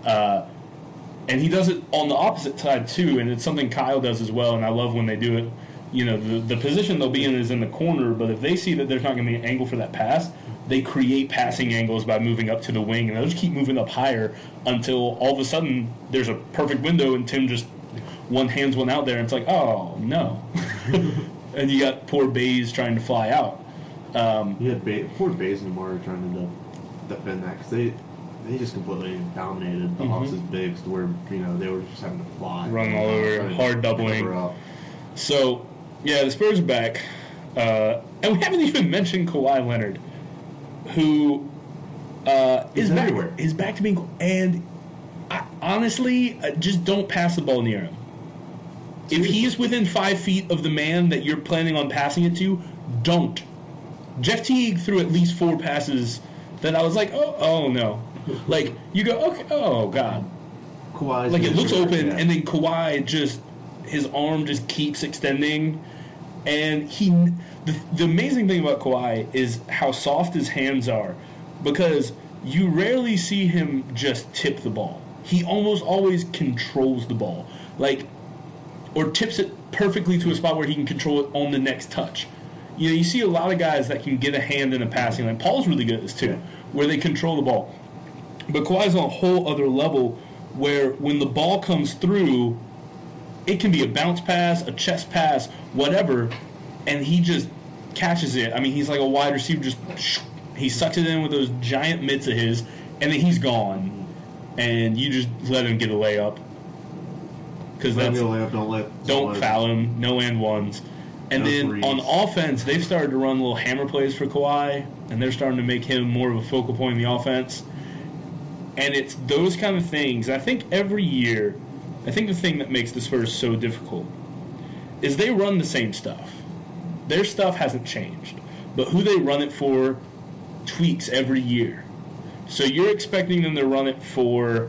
[SPEAKER 1] And he does it on the opposite side too, and it's something Kyle does as well, and I love when they do it. You know, the position they'll be in is in the corner, but if they see that there's not going to be an angle for that pass, they create passing angles by moving up to the wing, and they'll just keep moving up higher until all of a sudden there's a perfect window, and Tim just hands one out there, and it's like, oh, no. And you got poor Bays trying to fly out.
[SPEAKER 2] You had poor Bays and Lamar trying to defend that, because they just completely dominated the Hawks' bigs to where, you know, they were just having to fly.
[SPEAKER 1] Running all over, hard doubling. So, yeah, the Spurs are back. And we haven't even mentioned Kawhi Leonard, who is
[SPEAKER 2] everywhere.
[SPEAKER 1] Is back to being... And honestly, just don't pass the ball near him. If he's within 5 feet of the man that you're planning on passing it to, don't. Jeff Teague threw at least 4 passes that I was like, oh no. Like, you go, okay, oh, God.
[SPEAKER 2] Kawhi's
[SPEAKER 1] like, it looks open, and then Kawhi just, his arm just keeps extending. And the amazing thing about Kawhi is how soft his hands are, because you rarely see him just tip the ball. He almost always controls the ball. Like, or tips it perfectly to a spot where he can control it on the next touch. You know, you see a lot of guys that can get a hand in a passing lane. Paul's really good at this too, where they control the ball. But Kawhi's on a whole other level where when the ball comes through, it can be a bounce pass, a chest pass, whatever, and he just catches it. I mean, he's like a wide receiver, he sucks it in with those giant mitts of his, and then he's gone. And you just let him get a layup. Because that's don't foul him, no and ones. And then threes. On offense, they've started to run little hammer plays for Kawhi, and they're starting to make him more of a focal point in the offense. And it's those kind of things. I think every year, I think the thing that makes the Spurs so difficult is they run the same stuff. Their stuff hasn't changed. But who they run it for tweaks every year. So you're expecting them to run it for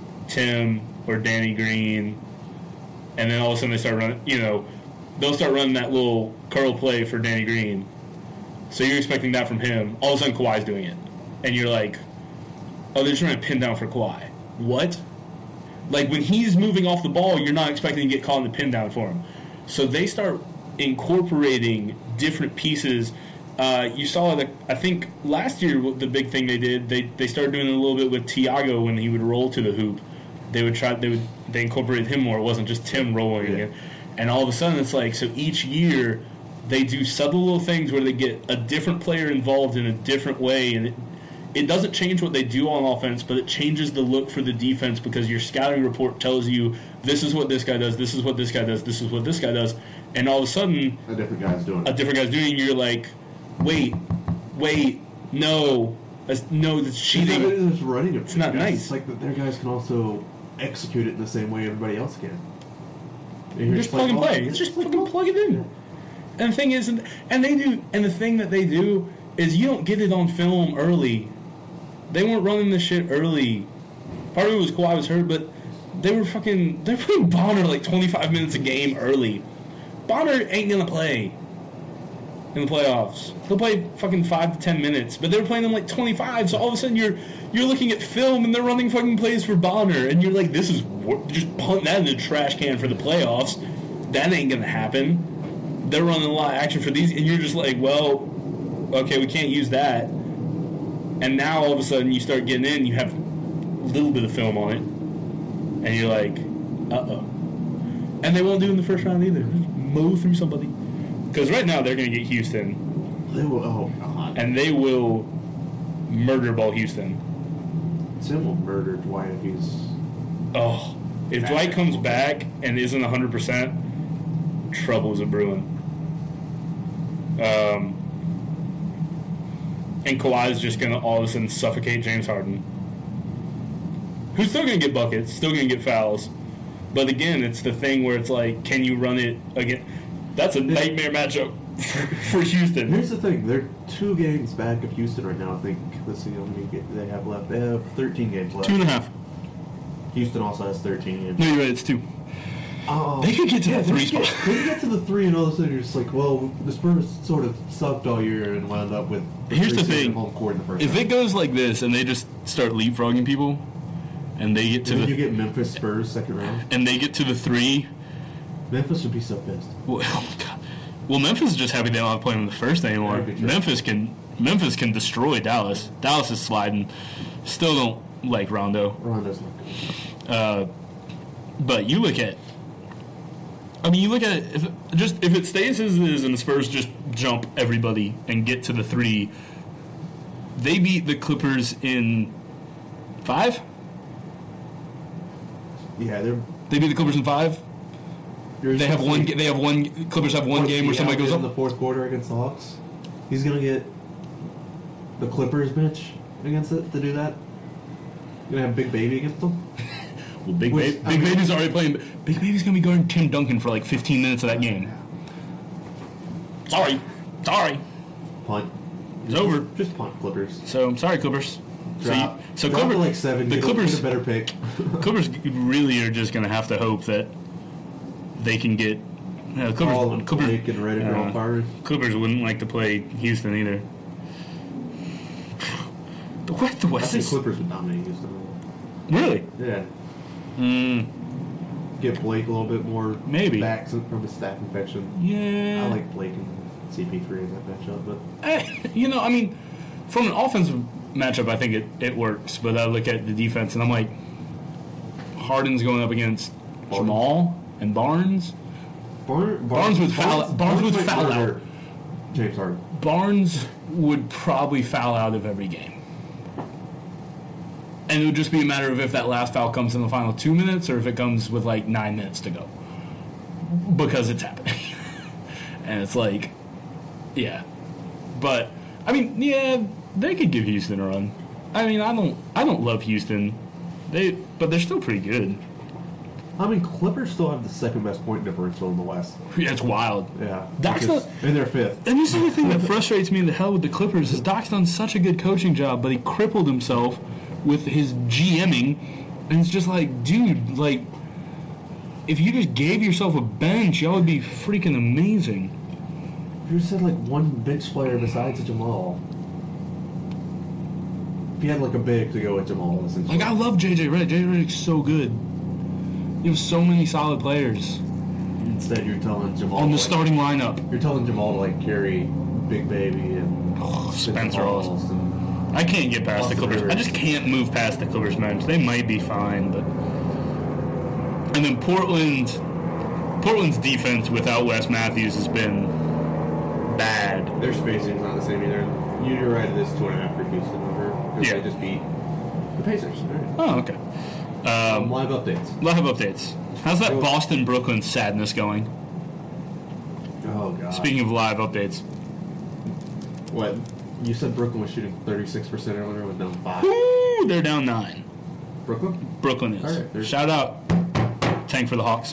[SPEAKER 1] Tim or Danny Green, and then all of a sudden they start running, you know, they'll start running that little curl play for Danny Green. So you're expecting that from him. All of a sudden Kawhi's doing it. And you're like, oh, they're trying to pin down for Kawhi. What? Like, when he's moving off the ball, you're not expecting to get caught in the pin down for him. So they start incorporating different pieces. You saw that, I think, last year, the big thing they did, they started doing it a little bit with Tiago when he would roll to the hoop. They incorporated him more. It wasn't just Tim rolling it. And all of a sudden, it's like, so each year, they do subtle little things where they get a different player involved in a different way, and it doesn't change what they do on offense, but it changes the look for the defense because your scouting report tells you this is what this guy does, this is what this guy does, this is what this guy does, and all of a sudden
[SPEAKER 2] a different guy's doing it.
[SPEAKER 1] And you're like, wait, no, that's cheating.
[SPEAKER 2] It's running.
[SPEAKER 1] It's not nice.
[SPEAKER 2] It's like that their guys can also execute it in the same way everybody else can.
[SPEAKER 1] You just plug and play. It's just fucking plug it in. And the thing is, and the thing that they do is you don't get it on film early. They weren't running this shit early. Part of it was Kawhi was hurt, but they're putting Bonner like 25 minutes a game early. Bonner ain't gonna play in the playoffs. He'll play fucking 5 to 10 minutes, but they were playing them like 25. So all of a sudden you're looking at film and they're running fucking plays for Bonner, and you're like, this is just punt that in the trash can for the playoffs. That ain't gonna happen. They're running a lot of action for these, and you're just like, well, okay, we can't use that. And now all of a sudden you start getting in, you have a little bit of film on it, and you're like, uh-oh. And they won't do it in the first round either. Just mow through somebody. Because right now they're going to get Houston.
[SPEAKER 2] They will, oh God.
[SPEAKER 1] And they will murder ball Houston.
[SPEAKER 2] Tim will murder Dwight if he's...
[SPEAKER 1] Oh. If Dwight comes back and isn't 100%, trouble is a brewing. And Kawhi's just going to all of a sudden suffocate James Harden, who's still going to get buckets, still going to get fouls. But again, it's the thing where it's like, can you run it again? That's a nightmare matchup for Houston.
[SPEAKER 2] Here's the thing. They're 2 games back of Houston right now, I think. Let's see how many they have left. They have 13 games left.
[SPEAKER 1] 2.5.
[SPEAKER 2] Houston also has 13 games.
[SPEAKER 1] No, you're right. It's 2. They could get to the 3 spot.
[SPEAKER 2] They could get to the 3, and all of a sudden you're just like, well, the Spurs sort of sucked all year and wound up with
[SPEAKER 1] Here's the thing.
[SPEAKER 2] home court in the first
[SPEAKER 1] if
[SPEAKER 2] round.
[SPEAKER 1] it goes like this and they just start leapfrogging people,
[SPEAKER 4] and they get to
[SPEAKER 2] And then you
[SPEAKER 4] the
[SPEAKER 2] get Memphis Spurs second round.
[SPEAKER 4] and they get to the 3.
[SPEAKER 2] Memphis would be so pissed.
[SPEAKER 4] Well, oh God. Well, Memphis is just happy they don't have to play them in the first anymore.
[SPEAKER 2] That'd be true.
[SPEAKER 4] Memphis can destroy Dallas. Dallas is sliding. Still don't like Rondo.
[SPEAKER 2] Rondo's not good.
[SPEAKER 4] But you look at it. If it stays as it is, and the Spurs just jump everybody and get to the 3, they beat the Clippers in 5.
[SPEAKER 2] Yeah,
[SPEAKER 4] They beat the Clippers in 5. They have one. They have one. Clippers have one game where somebody goes
[SPEAKER 2] in the
[SPEAKER 4] up.
[SPEAKER 2] fourth quarter against the Hawks. He's gonna get the Clippers bench against it to do that. You're gonna have Big Baby against them.
[SPEAKER 4] Well, Big Baby's already playing. Big Baby's gonna be guarding Tim Duncan for like 15 minutes of that game. Sorry.
[SPEAKER 2] Punt.
[SPEAKER 4] It's over.
[SPEAKER 2] Just punt Clippers.
[SPEAKER 4] So I'm sorry, Clippers.
[SPEAKER 2] Drop.
[SPEAKER 4] So
[SPEAKER 2] Drop
[SPEAKER 4] Clippers,
[SPEAKER 2] to like 7.
[SPEAKER 4] the
[SPEAKER 2] get
[SPEAKER 4] Clippers,
[SPEAKER 2] a better pick.
[SPEAKER 4] Clippers really are just gonna have to hope that they can get.
[SPEAKER 2] All Blake and Reddit are all fired.
[SPEAKER 4] Clippers wouldn't like to play Houston either. The
[SPEAKER 2] I
[SPEAKER 4] West
[SPEAKER 2] think
[SPEAKER 4] is
[SPEAKER 2] Clippers would dominate Houston.
[SPEAKER 4] really.
[SPEAKER 2] Yeah. Get Blake a little bit more
[SPEAKER 4] Maybe.
[SPEAKER 2] back from his staph infection.
[SPEAKER 4] Yeah.
[SPEAKER 2] I like Blake and CP3 in that matchup, but
[SPEAKER 4] I mean, from an offensive matchup, I think it works. But I look at the defense, and I'm like, Harden's going up against Jamal and Barnes. Barnes would foul out.
[SPEAKER 2] James Harden.
[SPEAKER 4] Barnes would probably foul out of every game. And it would just be a matter of if that last foul comes in the final 2 minutes or if it comes with like 9 minutes to go. Because it's happening. And it's like, yeah. But, I mean, yeah, they could give Houston a run. I mean, I don't love Houston. But they're still pretty good.
[SPEAKER 2] I mean, Clippers still have the second best point differential in the West.
[SPEAKER 4] Yeah, it's wild.
[SPEAKER 2] Yeah.
[SPEAKER 4] Doc's
[SPEAKER 2] because-
[SPEAKER 4] not-
[SPEAKER 2] and they're fifth.
[SPEAKER 4] And this is the thing that frustrates me in the hell with the Clippers is Doc's done such a good coaching job, but he crippled himself with his GMing, and it's just like, dude, like, if you just gave yourself a bench, y'all would be freaking amazing.
[SPEAKER 2] You just had like one bench player besides Jamal. If you had like a big to go with Jamal, essentially.
[SPEAKER 4] Like, I love JJ Redick. JJ Redick's so good. You have so many solid players
[SPEAKER 2] Instead, you're telling Jamal
[SPEAKER 4] on the
[SPEAKER 2] to,
[SPEAKER 4] starting lineup.
[SPEAKER 2] You're telling Jamal to like carry Big Baby and
[SPEAKER 4] Spencer
[SPEAKER 2] Halls and
[SPEAKER 4] I can't get past the
[SPEAKER 2] Austin
[SPEAKER 4] Clippers. I
[SPEAKER 2] Rivers.
[SPEAKER 4] just can't move past the Clippers bench. They might be fine, but and then Portland's defense without Wes Matthews has been bad.
[SPEAKER 2] their spacing's not the same either. You're right. It is 2.5 for Houston over because
[SPEAKER 4] Yeah.
[SPEAKER 2] they just beat the Pacers. All right.
[SPEAKER 4] Oh, okay.
[SPEAKER 2] Live updates.
[SPEAKER 4] Live updates. How's that Boston Brooklyn sadness going?
[SPEAKER 2] Oh god.
[SPEAKER 4] Speaking of live updates,
[SPEAKER 2] What? You said Brooklyn was shooting 36% earlier with down 5.
[SPEAKER 4] woo, they're down 9.
[SPEAKER 2] Brooklyn?
[SPEAKER 4] Brooklyn is.
[SPEAKER 2] All right,
[SPEAKER 4] Shout out, tank for the Hawks.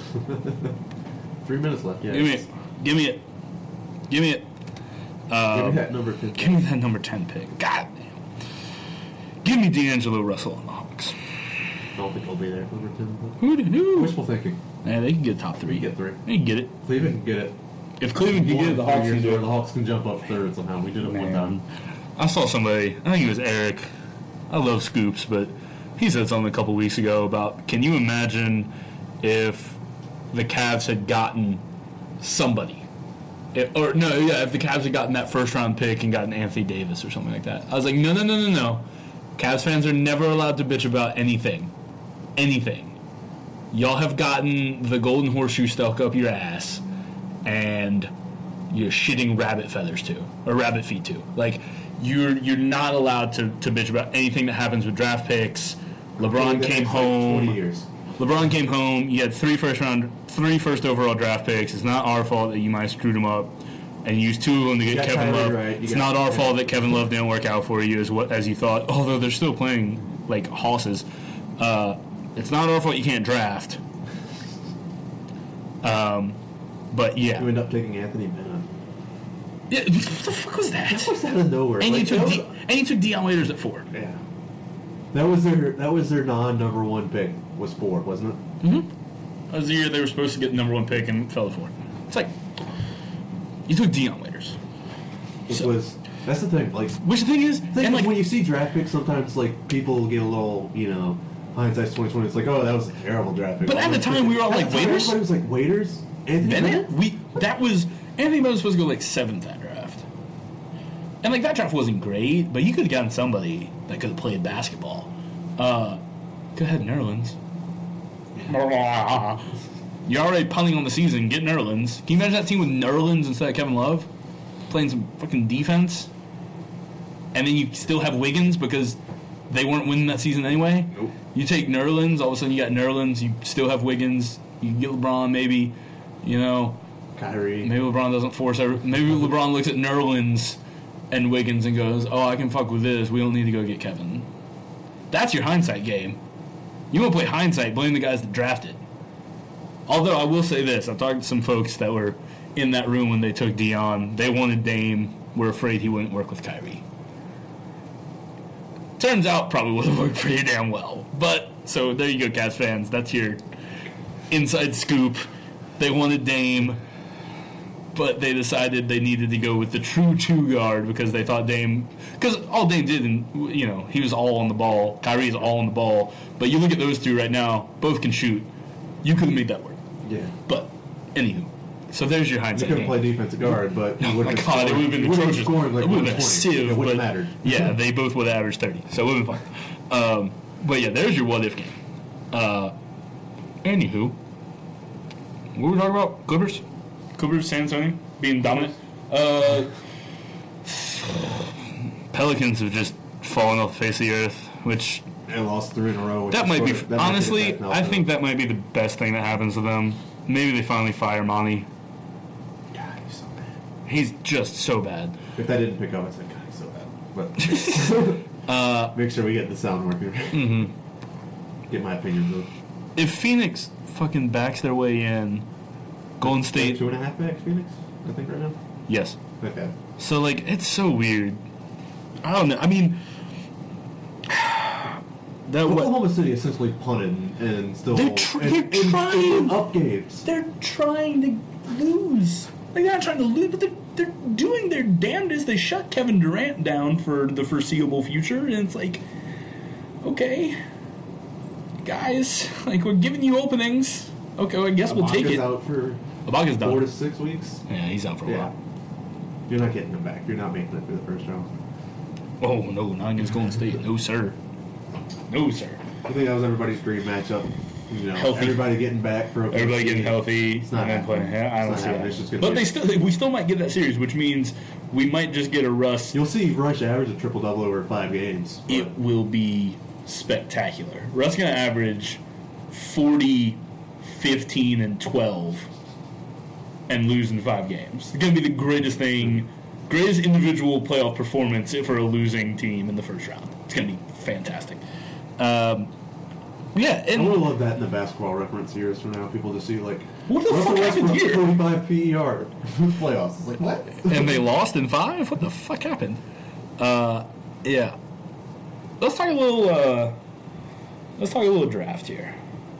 [SPEAKER 2] 3 minutes left. Yeah.
[SPEAKER 4] Give me it. Give me it.
[SPEAKER 2] Give me that number 10.
[SPEAKER 4] Give me that number 10 pick. God damn. Give me D'Angelo Russell on the Hawks.
[SPEAKER 2] I don't think he'll be there for number 10. But
[SPEAKER 4] Who knew?
[SPEAKER 2] wishful thinking.
[SPEAKER 4] Yeah, they can get top 3.
[SPEAKER 2] You get 3.
[SPEAKER 4] They can get it.
[SPEAKER 2] Cleveland can get it.
[SPEAKER 4] If Cleveland can get it, the Hawks can do
[SPEAKER 2] The
[SPEAKER 4] it.
[SPEAKER 2] Hawks can jump up third somehow. We did it one time.
[SPEAKER 4] I saw somebody, I think it was Eric. I love Scoops, but he said something a couple weeks ago about, can you imagine if the Cavs had gotten somebody? If the Cavs had gotten that first round pick and gotten Anthony Davis or something like that. I was like, no. Cavs fans are never allowed to bitch about anything. Anything. Y'all have gotten the golden horseshoe stuck up your ass, and you're shitting rabbit feathers too, or rabbit feet too. Like, you're not allowed to bitch about anything that happens with draft picks. LeBron came home.
[SPEAKER 2] 20 years.
[SPEAKER 4] LeBron came home. You had 3 first overall draft picks. It's not our fault that you might have screwed them up, and you used 2 of them to get
[SPEAKER 2] got
[SPEAKER 4] Kevin
[SPEAKER 2] Tyler
[SPEAKER 4] Love.
[SPEAKER 2] right.
[SPEAKER 4] It's not our fault that Kevin Love didn't work out for you as you thought. Although they're still playing like hosses. It's not our fault you can't draft. But yeah.
[SPEAKER 2] You end up taking Anthony Bennett.
[SPEAKER 4] Yeah, what the fuck was that?
[SPEAKER 2] That was out of nowhere.
[SPEAKER 4] And
[SPEAKER 2] Like,
[SPEAKER 4] you took Deion Waiters at 4.
[SPEAKER 2] Yeah. That was their non-number 1 pick was 4, wasn't it?
[SPEAKER 4] That was the year they were supposed to get the number 1 pick and fell to 4. It's like, you took Deion Waiters.
[SPEAKER 2] That's the thing. Like,
[SPEAKER 4] Which the thing is,
[SPEAKER 2] when you see draft picks, sometimes like people get a little, hindsight's 2020. It's like, oh, that was a terrible draft pick.
[SPEAKER 1] But at the time, we were all like, waiters?
[SPEAKER 2] Everybody was like, waiters? Anthony
[SPEAKER 1] Bennett?
[SPEAKER 2] Bennett?
[SPEAKER 1] Anthony Bennett was supposed to go like 7th that draft. And like that draft wasn't great, but you could have gotten somebody that could have played basketball. Go ahead, Nerlens. You're already punting on the season. Get Nerlens. Can you imagine that team with Nerlens instead of Kevin Love? Playing some fucking defense? And then you still have Wiggins because they weren't winning that season anyway?
[SPEAKER 2] Nope.
[SPEAKER 1] You take Nerlens, all of a sudden you got Nerlens, you still have Wiggins, you get LeBron maybe, you know.
[SPEAKER 2] Kyrie.
[SPEAKER 1] Maybe LeBron doesn't force maybe LeBron looks at Nerlens and Wiggins and goes, oh, I can fuck with this. We don't need to go get Kevin. That's your hindsight game. You want to play hindsight, blame the guys that drafted. Although I will say this, I've talked to some folks that were in that room when they took Dion. They wanted Dame, were afraid he wouldn't work with Kyrie. Turns out probably would have worked pretty damn well. But, so there you go, Cavs fans. That's your inside scoop. They wanted Dame, but they decided they needed to go with the true two guard because they thought Dame... Because all Dame did, he was all on the ball. Kyrie's all on the ball. But you look at those two right now, both can shoot. You could have made that work.
[SPEAKER 2] Yeah.
[SPEAKER 1] But, anywho. So there's your
[SPEAKER 2] You
[SPEAKER 1] hindsight
[SPEAKER 2] couldn't
[SPEAKER 1] game.
[SPEAKER 2] play defensive guard, but
[SPEAKER 1] Oh my God, it would have been atrocious.
[SPEAKER 2] Scoring like
[SPEAKER 1] it would have been a
[SPEAKER 2] 120.
[SPEAKER 1] sieve,
[SPEAKER 2] It wouldn't
[SPEAKER 1] but
[SPEAKER 2] have mattered.
[SPEAKER 1] yeah, they both would have averaged 30, so it would have been fine. But yeah, there's your what-if game. Anywho, what were we talking about? Clippers? Clippers, San Antonio, being dominant. Pelicans have just fallen off the face of the earth, which...
[SPEAKER 2] And lost 3 in a row.
[SPEAKER 1] That might be... Honestly, I think that might be the best thing that happens to them. Maybe they finally fire Monty.
[SPEAKER 2] God, he's so bad.
[SPEAKER 1] He's just so bad.
[SPEAKER 2] If that didn't pick up, I said, God, he's so bad. But make sure we get the sound working.
[SPEAKER 1] Mm-hmm.
[SPEAKER 2] Get my opinion though.
[SPEAKER 1] If Phoenix fucking backs their way in, Golden State...
[SPEAKER 2] 2.5 backs, Phoenix, I think, right now?
[SPEAKER 1] Yes.
[SPEAKER 2] Okay.
[SPEAKER 1] So, like, it's so weird. I don't know. I mean...
[SPEAKER 2] Oklahoma City essentially punted and still...
[SPEAKER 1] They're trying.
[SPEAKER 2] Up games.
[SPEAKER 1] They're trying to lose. Like, they're not trying to lose, but they're doing their damnedest. They shut Kevin Durant down for the foreseeable future, and it's like, okay, guys, like, we're giving you openings. Okay, well, I guess we'll take it.
[SPEAKER 2] Out for
[SPEAKER 1] Ibaka's done.
[SPEAKER 2] 4 to 6 weeks.
[SPEAKER 1] Yeah, he's out for a while.
[SPEAKER 2] You're not getting him back. You're not making it through the first round.
[SPEAKER 1] Oh, no, not against Golden State. No, sir. No, sir.
[SPEAKER 2] I think that was everybody's dream matchup. You know,
[SPEAKER 1] Healthy.
[SPEAKER 2] Everybody getting back for
[SPEAKER 1] Everybody getting healthy.
[SPEAKER 2] It's not
[SPEAKER 1] and then
[SPEAKER 2] happening.
[SPEAKER 1] playing. Yeah, I don't
[SPEAKER 2] It's
[SPEAKER 1] see
[SPEAKER 2] not happening. It's just
[SPEAKER 1] that.
[SPEAKER 2] gonna
[SPEAKER 1] But
[SPEAKER 2] be-
[SPEAKER 1] we still might get that series, which means we might just get a Russ.
[SPEAKER 2] You'll see Rush average a triple-double over 5 games. but-
[SPEAKER 1] It will be spectacular. Russ going to average 40, 15, and 12 and lose in 5 games. It's going to be the greatest individual playoff performance for a losing team in the first round. It's going to be fantastic. Yeah,
[SPEAKER 2] I
[SPEAKER 1] and
[SPEAKER 2] would love that in the basketball reference years from now. People just see, like,
[SPEAKER 1] What the
[SPEAKER 2] Russell
[SPEAKER 1] fuck happened
[SPEAKER 2] Westbrook,
[SPEAKER 1] here?
[SPEAKER 2] 45 PER playoffs. It's like, what?
[SPEAKER 1] and they lost in 5? What the fuck happened? Yeah. Let's talk a little draft here.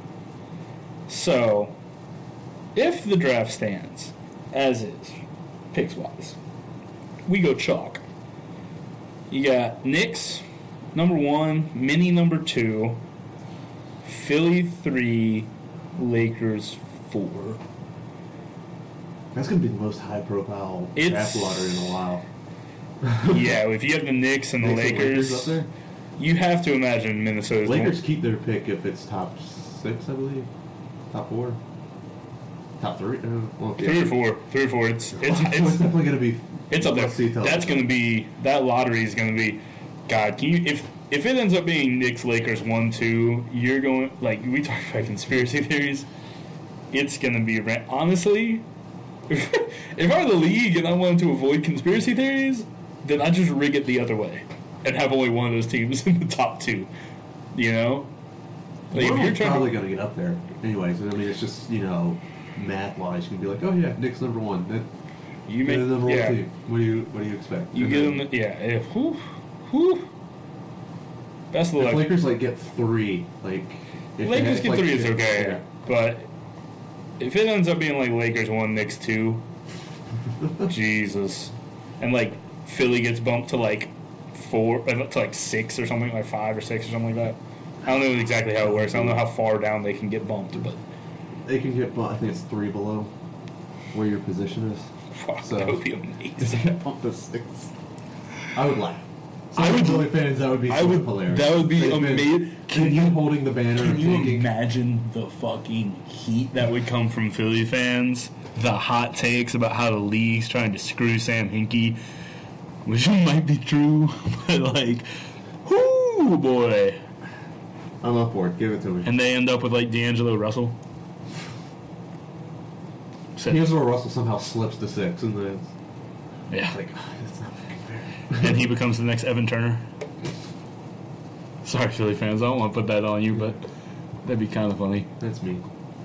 [SPEAKER 1] So, if the draft stands as is, picks wise, we go chalk. You got Knicks number 1, Mini number 2, Philly 3, Lakers 4.
[SPEAKER 2] That's going to be the most high-profile
[SPEAKER 1] It's-
[SPEAKER 2] draft lottery in a while.
[SPEAKER 1] Yeah, if you have the Knicks and the
[SPEAKER 2] Knicks and
[SPEAKER 1] Lakers,
[SPEAKER 2] up there?
[SPEAKER 1] you have to imagine Minnesota's
[SPEAKER 2] Lakers keep their pick if it's top 6, I believe. Top 4. Top 3. Well, yeah.
[SPEAKER 1] 3 or 4. 3 or 4. It's
[SPEAKER 2] It's definitely going to be.
[SPEAKER 1] it's up there.
[SPEAKER 2] must-see television.
[SPEAKER 1] That's going to be, that lottery is going to be, God, can you, if it ends up being Knicks, Lakers 1, 2, you're going, like, we talk about conspiracy theories, it's going to be, honestly, if I were the league and I wanted to avoid conspiracy theories, then I just rig it the other way and have only one of those teams in the top 2, you know? Like, if you're
[SPEAKER 2] Portland's
[SPEAKER 1] trying
[SPEAKER 2] probably
[SPEAKER 1] to,
[SPEAKER 2] going to get up there. Anyways, I mean, it's just, math-wise, you can be like, oh, yeah, Knicks number 1.
[SPEAKER 1] you
[SPEAKER 2] They're the
[SPEAKER 1] make,
[SPEAKER 2] number 1
[SPEAKER 1] yeah,
[SPEAKER 2] team. What do you expect?
[SPEAKER 1] you
[SPEAKER 2] And
[SPEAKER 1] get
[SPEAKER 2] then
[SPEAKER 1] them, yeah, whew, whew. Best of
[SPEAKER 2] If
[SPEAKER 1] luck.
[SPEAKER 2] Lakers, get 3, if they
[SPEAKER 1] Lakers
[SPEAKER 2] had,
[SPEAKER 1] get 3, it's okay.
[SPEAKER 2] yeah.
[SPEAKER 1] But if it ends up being like Lakers 1, Knicks 2, Jesus. And Philly gets bumped to 4, to 6 or something, 5 or 6 or something like that. I don't know exactly how it works. I don't know how far down they can get bumped, but
[SPEAKER 2] They can get, I think it's 3 below where your position is.
[SPEAKER 1] fuck,
[SPEAKER 2] So-
[SPEAKER 1] that would be amazing.
[SPEAKER 2] Bump to 6. I would laugh.
[SPEAKER 1] I would-
[SPEAKER 2] Philly fans, that would be
[SPEAKER 1] I
[SPEAKER 2] so
[SPEAKER 1] would.
[SPEAKER 2] hilarious.
[SPEAKER 1] That would be
[SPEAKER 2] They've been-
[SPEAKER 1] amazing.
[SPEAKER 2] Can you holding the banner
[SPEAKER 1] Can
[SPEAKER 2] and
[SPEAKER 1] you
[SPEAKER 2] thinking,
[SPEAKER 1] imagine the fucking heat that would come from Philly fans? The hot takes about how the league's trying to screw Sam Hinkie, which might be true, but like, whoo boy.
[SPEAKER 2] I'm up for it. Give it to me.
[SPEAKER 1] And they end up with like D'Angelo Russell. So,
[SPEAKER 2] Here's where Russell somehow slips to 6, and then
[SPEAKER 1] yeah.
[SPEAKER 2] it's like, that's not fucking fair.
[SPEAKER 1] And he becomes the next Evan Turner. Sorry, Philly fans, I don't want to put that on you, but that'd be kind of funny.
[SPEAKER 2] That's me.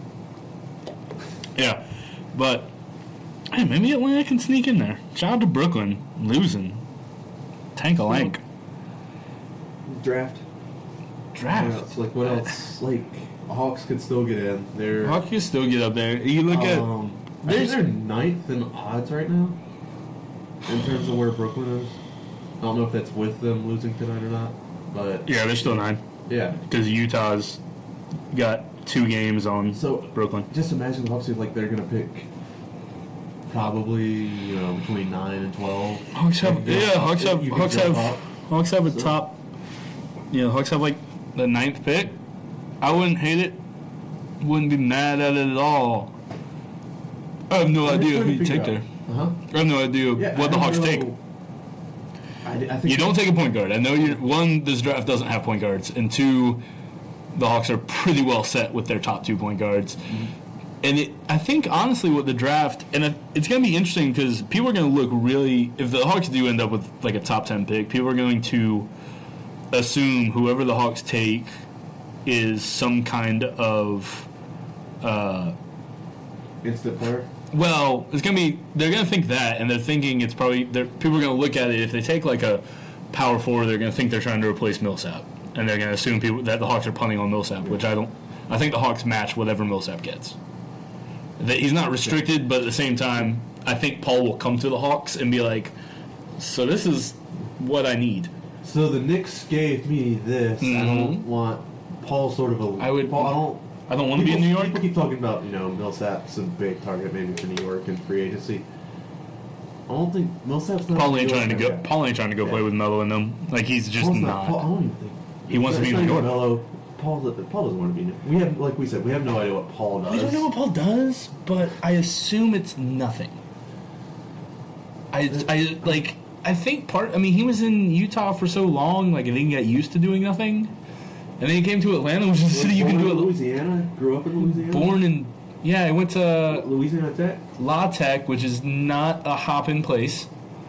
[SPEAKER 1] Yeah, but hey, maybe Atlanta can sneak in there. Shout out to Brooklyn losing. Tank-a-lank.
[SPEAKER 2] Draft.
[SPEAKER 1] Draft.
[SPEAKER 2] What else? Like, what else? Like, Hawks could still get in. They're
[SPEAKER 1] Hawks can still get up there. You look at
[SPEAKER 2] I think they're 9th in odds right now in terms of where Brooklyn is. I don't know if that's with them losing tonight or not, but
[SPEAKER 1] yeah, they're still 9
[SPEAKER 2] yeah.
[SPEAKER 1] because Utah's got 2 games on
[SPEAKER 2] So
[SPEAKER 1] Brooklyn.
[SPEAKER 2] just imagine the Hawks like they're gonna pick probably between 9 and 12.
[SPEAKER 1] Hawks have
[SPEAKER 2] You can jump up.
[SPEAKER 1] Hawks have a
[SPEAKER 2] So-
[SPEAKER 1] top. Yeah, Hawks have like the 9th pick. I wouldn't hate it. Wouldn't be mad at it at all. I have no idea who you take there.
[SPEAKER 2] Uh-huh.
[SPEAKER 1] I have no idea
[SPEAKER 2] Yeah,
[SPEAKER 1] what the
[SPEAKER 2] I
[SPEAKER 1] Hawks
[SPEAKER 2] don't
[SPEAKER 1] take.
[SPEAKER 2] know. I think
[SPEAKER 1] You don't take a point guard. I know you're one. This draft doesn't have point guards, and 2, the Hawks are pretty well set with their top 2 point guards. And I think honestly, what the draft and it's going to be interesting because people are going to look really. If the Hawks do end up with like a top 10 pick, people are going to assume whoever the Hawks take is some kind of.
[SPEAKER 2] instant player.
[SPEAKER 1] Well, it's gonna be. They're gonna think that, and they're thinking it's probably. People are gonna look at it. If they take like a power forward, they're gonna think they're trying to replace Millsap, and they're gonna assume that the Hawks are punting on Millsap, which I don't. I think the Hawks match whatever Millsap gets. That he's not restricted, but at the same time, I think Paul will come to the Hawks and be like, "So this is what I need."
[SPEAKER 2] So the Knicks gave me this. I don't want Paul sort of a.
[SPEAKER 1] I would-
[SPEAKER 2] Paul,
[SPEAKER 1] I don't want to be in New York.
[SPEAKER 2] People keep talking about Millsap's a big target maybe for New York and free agency. I don't think Millsap's not.
[SPEAKER 1] Paul
[SPEAKER 2] a
[SPEAKER 1] ain't
[SPEAKER 2] New
[SPEAKER 1] trying to
[SPEAKER 2] York
[SPEAKER 1] go.
[SPEAKER 2] guy.
[SPEAKER 1] Paul ain't trying to go play with Melo and them. Like he's just
[SPEAKER 2] Paul's
[SPEAKER 1] not.
[SPEAKER 2] Paul, I don't even think
[SPEAKER 1] He wants to be in
[SPEAKER 2] it's
[SPEAKER 1] New
[SPEAKER 2] not
[SPEAKER 1] York.
[SPEAKER 2] even Melo. Paul doesn't want to be. We have, like we said, we have no idea what Paul does.
[SPEAKER 1] I don't know what Paul does, but I assume it's nothing. I think part. I mean, he was in Utah for so long. Like I think he got used to doing nothing, and then he came to Atlanta, which is a
[SPEAKER 2] Was
[SPEAKER 1] city you can
[SPEAKER 2] born
[SPEAKER 1] do
[SPEAKER 2] in
[SPEAKER 1] it.
[SPEAKER 2] Louisiana. Grew up in Louisiana.
[SPEAKER 1] Born in he went to
[SPEAKER 2] Louisiana Tech.
[SPEAKER 1] La Tech, which is not a hop-in place.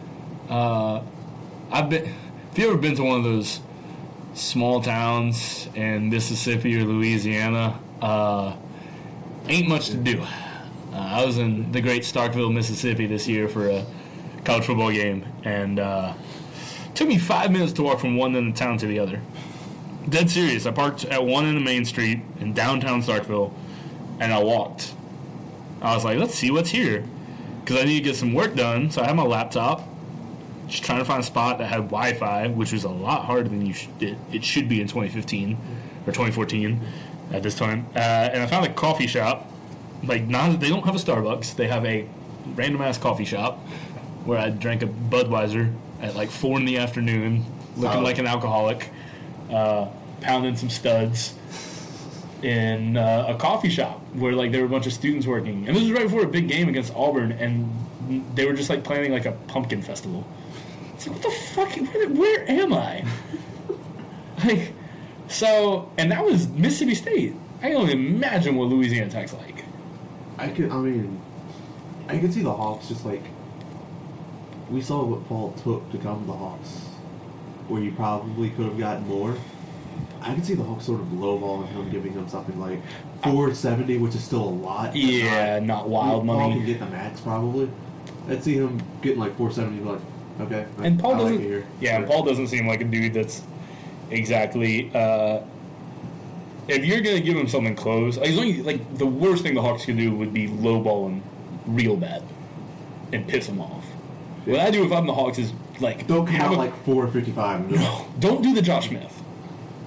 [SPEAKER 1] I've been. If you ever been to one of those small towns in Mississippi or Louisiana, ain't much to do. I was in the great Starkville, Mississippi this year for a college football game, and it took me 5 minutes to walk from one end of town to the other. Dead serious. I parked at one end of Main Street in downtown Starkville, and I walked. I was like, let's see what's here. Because I need to get some work done, so I had my laptop, just trying to find a spot that had Wi-Fi, which was a lot harder than it should be in 2015 or 2014 at this time. And I found a coffee shop. They don't have a Starbucks. They have a random-ass coffee shop where I drank a Budweiser at like 4 in the afternoon, looking like an alcoholic, pounding some studs in a coffee shop where like there were a bunch of students working. And this was right before a big game against Auburn, and they were just like planning like a pumpkin festival. It's like, what the fuck? Where am I? Like, so, and that was Mississippi State. I can only imagine what Louisiana Tech's like.
[SPEAKER 2] I could see the Hawks just like we saw what Paul took to come to the Hawks, where you probably could have gotten more. I could see the Hawks sort of lowballing him, giving him something like $470, which is still a lot. but
[SPEAKER 1] Yeah, not wild
[SPEAKER 2] Paul
[SPEAKER 1] money.
[SPEAKER 2] can get the max probably. I'd see him getting like $470, like okay.
[SPEAKER 1] And Paul
[SPEAKER 2] I like
[SPEAKER 1] doesn't.
[SPEAKER 2] it here.
[SPEAKER 1] Yeah, and Paul doesn't seem like a dude that's exactly. If you're gonna give him something close, like the worst thing the Hawks could do would be lowball him real bad and piss him off. What I do if I'm the Hawks is like
[SPEAKER 2] Don't come
[SPEAKER 1] have
[SPEAKER 2] out
[SPEAKER 1] a-
[SPEAKER 2] like 455.
[SPEAKER 1] no, don't do the Josh Smith.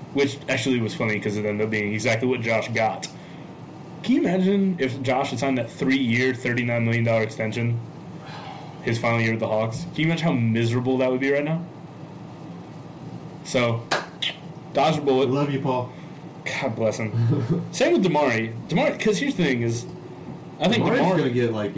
[SPEAKER 1] which actually was funny because it ended up being exactly what Josh got. Can you imagine if Josh had signed that 3-year, $39 million extension his final year with the Hawks? Can you imagine how miserable that would be right now? So, dodge a bullet.
[SPEAKER 2] Love you, Paul.
[SPEAKER 1] God bless him. Same with Damari. Damari, because here's the thing is, I think
[SPEAKER 2] Damari's
[SPEAKER 1] Damari
[SPEAKER 2] gonna get like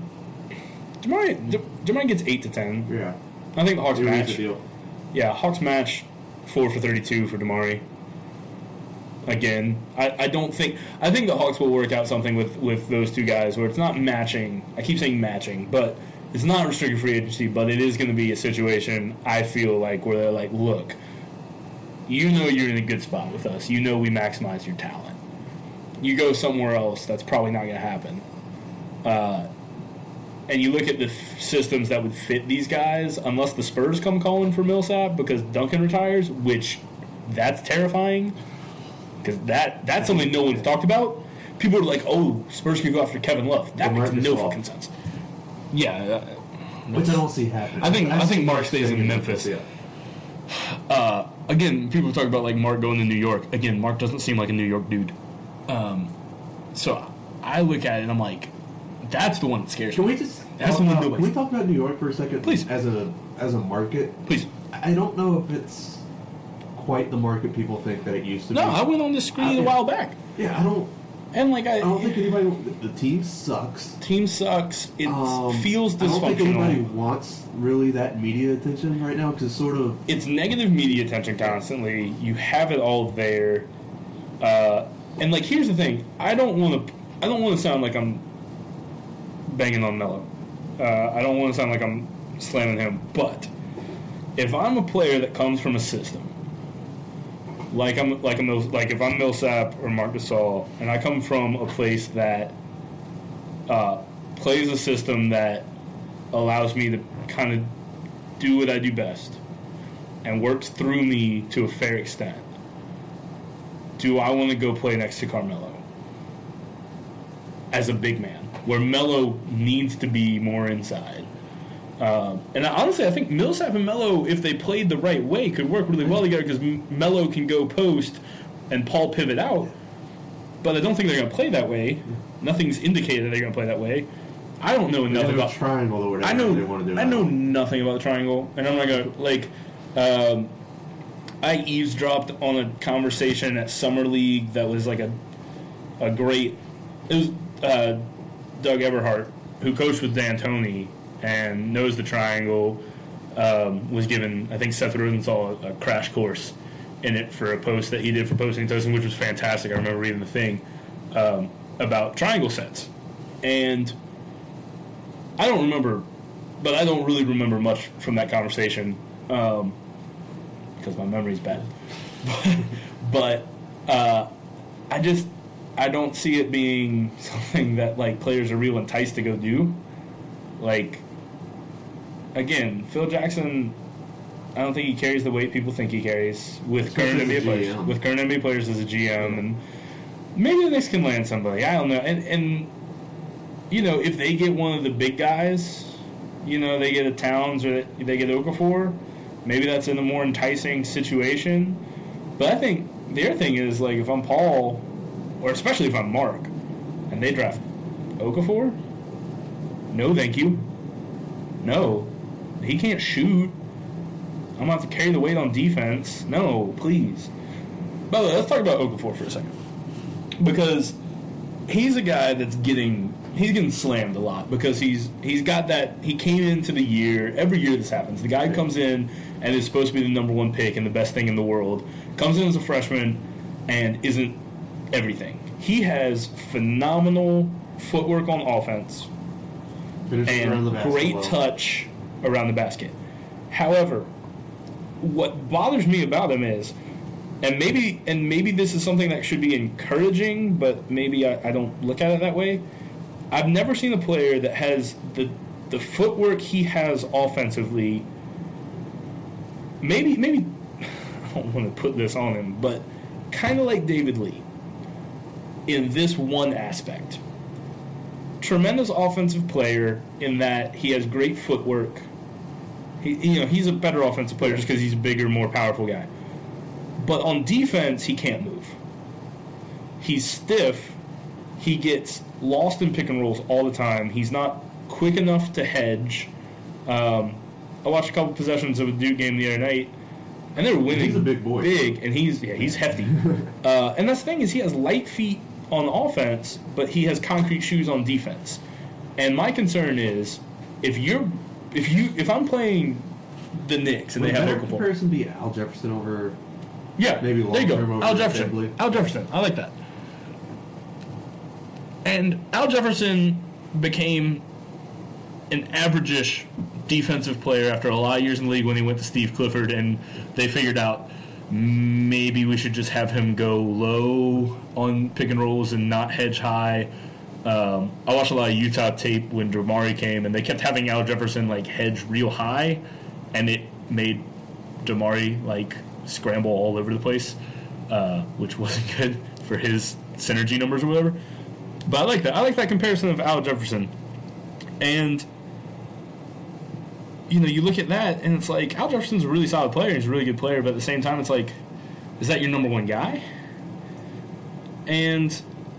[SPEAKER 1] Damari gets 8 to 10.
[SPEAKER 2] yeah.
[SPEAKER 1] I think the Hawks
[SPEAKER 2] He wins the
[SPEAKER 1] match.
[SPEAKER 2] deal.
[SPEAKER 1] Yeah, Hawks match 4 for 32 for Damari. Again, I don't think I think the Hawks will work out something with those two guys where it's not matching. I keep saying matching, but it's not restricted free agency. But it is going to be a situation I feel like where they're like, look, you know you're in a good spot with us. You know we maximize your talent. You go somewhere else, that's probably not going to happen. And you look at the systems that would fit these guys, unless the Spurs come calling for Millsap because Duncan retires, which that's terrifying because that's something no one's talked about. People are like, "Oh, Spurs could go after Kevin Love." That makes no fucking sense. Yeah,
[SPEAKER 2] Which I don't see happening.
[SPEAKER 1] I think Mark stays in Memphis.
[SPEAKER 2] Yeah.
[SPEAKER 1] Again, people talk about like Mark going to New York. Again, Mark doesn't seem like a New York dude. So I look at it and I'm like, that's the one that scares
[SPEAKER 2] Can
[SPEAKER 1] me.
[SPEAKER 2] we just
[SPEAKER 1] That's
[SPEAKER 2] talk
[SPEAKER 1] the one
[SPEAKER 2] about,
[SPEAKER 1] nobody-
[SPEAKER 2] can we talk about New York for a second?
[SPEAKER 1] Please.
[SPEAKER 2] As a market.
[SPEAKER 1] Please.
[SPEAKER 2] I don't know if it's quite the market people think that it used to
[SPEAKER 1] No,
[SPEAKER 2] be.
[SPEAKER 1] I went on this screen a while back,
[SPEAKER 2] Yeah, I don't
[SPEAKER 1] and like
[SPEAKER 2] I don't think anybody. The team sucks.
[SPEAKER 1] team sucks. It feels
[SPEAKER 2] I don't think anybody
[SPEAKER 1] dysfunctional.
[SPEAKER 2] wants really that media attention right now because it's sort of.
[SPEAKER 1] It's negative media attention constantly. You have it all there, and like here's the thing. I don't want to sound like I'm banging on Melo. I don't want to sound like I'm slamming him. But if I'm a player that comes from a system, like if I'm Millsap or Marc Gasol, and I come from a place that plays a system that allows me to kind of do what I do best and works through me to a fair extent, do I want to go play next to Carmelo as a big man, where Melo needs to be more inside? And honestly, I think Millsap and Melo, if they played the right way, could work really well together because Melo can go post and Paul pivot out. But I don't think they're going to play that way. Nothing's indicated they're going to play that way. I don't know enough about
[SPEAKER 2] triangle or whatever
[SPEAKER 1] I know.
[SPEAKER 2] they want to do.
[SPEAKER 1] I know nothing about the triangle, and I'm not gonna like. I eavesdropped on a conversation at Summer League that was like a great. It was Doug Everhart, who coached with D'Antoni and knows the triangle. Was given, I think, Seth Rosenthal a crash course in it for a post that he did for Posting Toasting, which was fantastic. I remember reading the thing about triangle sets, and I don't remember, but I don't really remember much from that conversation because my memory's bad. but I don't see it being something that like players are real enticed to go do. Like, again, Phil Jackson, I don't think he carries the weight people think he carries with current
[SPEAKER 2] Especially
[SPEAKER 1] NBA
[SPEAKER 2] as a
[SPEAKER 1] players.
[SPEAKER 2] GM.
[SPEAKER 1] With current NBA players as a GM, and maybe the Knicks can land somebody. I don't know. And you know, if they get one of the big guys, you know, they get a Towns or they get Okafor, maybe that's in a more enticing situation. But I think the other thing is, like, if I'm Paul, or especially if I'm Mark, and they draft Okafor, no thank you. No. He can't shoot. I'm going to have to carry the weight on defense. No, please. By the way, let's talk about Okafor for a second. Because he's a guy that's getting slammed a lot because he's got that. He came into the year, every year this happens. The guy comes in and is supposed to be the number one pick and the best thing in the world, comes in as a freshman and isn't everything. He has phenomenal footwork on offense
[SPEAKER 2] Finishes around the
[SPEAKER 1] and
[SPEAKER 2] basket
[SPEAKER 1] great
[SPEAKER 2] well.
[SPEAKER 1] touch around the basket. However, what bothers me about him is, and maybe this is something that should be encouraging, but maybe I don't look at it that way. I've never seen a player that has the footwork he has offensively. Maybe I don't want to put this on him, but kind of like David Lee in this one aspect. Tremendous offensive player in that he has great footwork. He's a better offensive player just because he's a bigger, more powerful guy. But on defense, he can't move. He's stiff. He gets lost in pick and rolls all the time. He's not quick enough to hedge. I watched a couple possessions of a Duke game the other night, and they were winning.
[SPEAKER 2] He's a big boy.
[SPEAKER 1] Big, and he's hefty. And that's the thing is he has light feet on offense, but he has concrete shoes on defense. And my concern is if I'm playing the Knicks and they have
[SPEAKER 2] better
[SPEAKER 1] Okafor.
[SPEAKER 2] comparison be Al Jefferson over
[SPEAKER 1] Yeah,
[SPEAKER 2] maybe
[SPEAKER 1] there you
[SPEAKER 2] long-term
[SPEAKER 1] go.
[SPEAKER 2] over
[SPEAKER 1] Al
[SPEAKER 2] Ted
[SPEAKER 1] Jefferson.
[SPEAKER 2] Blake.
[SPEAKER 1] Al Jefferson. I like that. And Al Jefferson became an average-ish defensive player after a lot of years in the league when he went to Steve Clifford, and they figured out maybe we should just have him go low on pick and rolls and not hedge high. I watched a lot of Utah tape when Jamari came, and they kept having Al Jefferson like hedge real high, and it made Jamari like scramble all over the place, which wasn't good for his synergy numbers or whatever. But I like that. I like that comparison of Al Jefferson, and you look at that, and it's like Al Jefferson's a really solid player. He's a really good player, but at the same time, it's like, is that your number one guy? And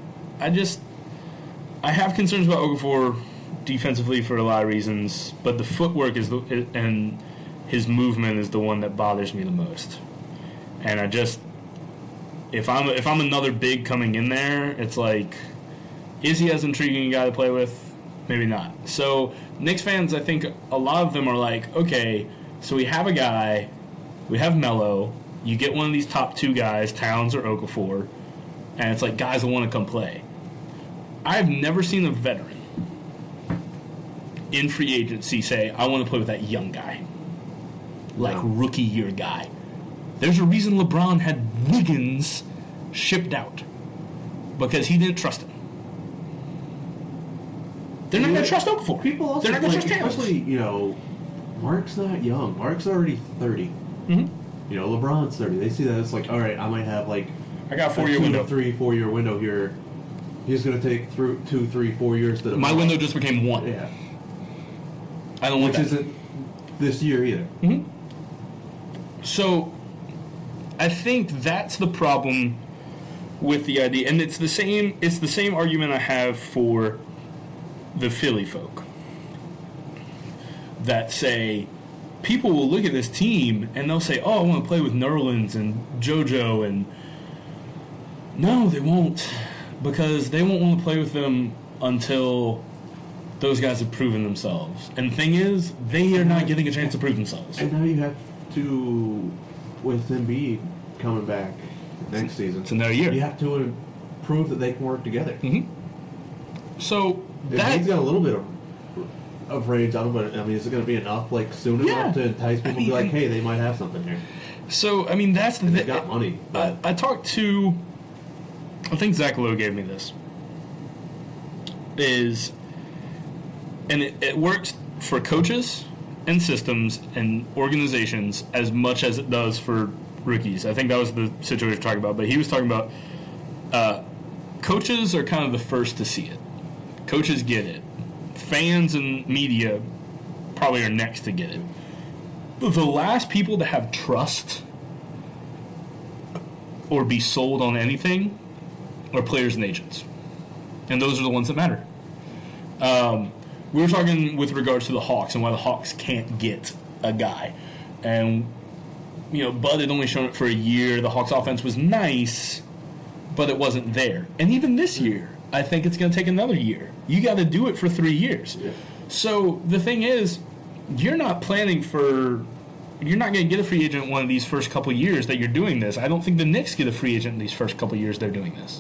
[SPEAKER 1] I have concerns about Okafor defensively for a lot of reasons, but the footwork and his movement is the one that bothers me the most. And if I'm another big coming in there, it's like, is he as intriguing a guy to play with? Maybe not. So Knicks fans, I think a lot of them are like, okay, so we have a guy, we have Melo, you get one of these top two guys, Towns or Okafor, and it's like guys will want to come play. I've never seen a veteran in free agency say, I want to play with that young guy. Like rookie year guy. There's a reason LeBron had Wiggins shipped out. Because he didn't trust him. They're not going to trust Okafor.
[SPEAKER 2] People also,
[SPEAKER 1] they're not going to trust Towns.
[SPEAKER 2] especially, Mark's not young. Mark's already 30.
[SPEAKER 1] Mm-hmm.
[SPEAKER 2] LeBron's 30. They see that it's like, all right, I might have like
[SPEAKER 1] I got a 4-year window.
[SPEAKER 2] 4-year window here. He's going to take 2, 3, 4 years to
[SPEAKER 1] My window just became 1.
[SPEAKER 2] Yeah.
[SPEAKER 1] I don't want
[SPEAKER 2] Which
[SPEAKER 1] that.
[SPEAKER 2] isn't this year either.
[SPEAKER 1] Mm-hmm. So, I think that's the problem with the idea, and it's the same argument I have for the Philly folk that say people will look at this team and they'll say, "Oh, I want to play with Nerlens and JoJo," and no, they won't, because they won't want to play with them until those guys have proven themselves. And the thing is, they are not getting a chance to prove themselves.
[SPEAKER 2] And now you have to, with Embiid coming back next season,
[SPEAKER 1] It's another year.
[SPEAKER 2] you have to prove that they can work together.
[SPEAKER 1] Mm-hmm. So
[SPEAKER 2] Embiid's got a little bit of range on him, but I mean, is it going to be enough, like soon
[SPEAKER 1] Yeah.
[SPEAKER 2] enough to entice people to be like, hey, they might have something here?
[SPEAKER 1] So, I mean, that's the
[SPEAKER 2] They
[SPEAKER 1] thing.
[SPEAKER 2] got money.
[SPEAKER 1] I talked to, I think Zach Lowe gave me this, and it works for coaches and systems and organizations as much as it does for rookies. I think that was the situation we're talking about, but he was talking about coaches are kind of the first to see it. Coaches get it. Fans and media probably are next to get it. But the last people to have trust or be sold on anything are players and agents. And those are the ones that matter. We were talking with regards to the Hawks and why the Hawks can't get a guy. And, Bud had only shown it for a year. The Hawks offense was nice, but it wasn't there. And even this year, I think it's going to take another year. You got to do it for 3 years.
[SPEAKER 2] Yeah.
[SPEAKER 1] So the thing is, you're not going to get a free agent one of these first couple years that you're doing this. I don't think the Knicks get a free agent in these first couple years they're doing this.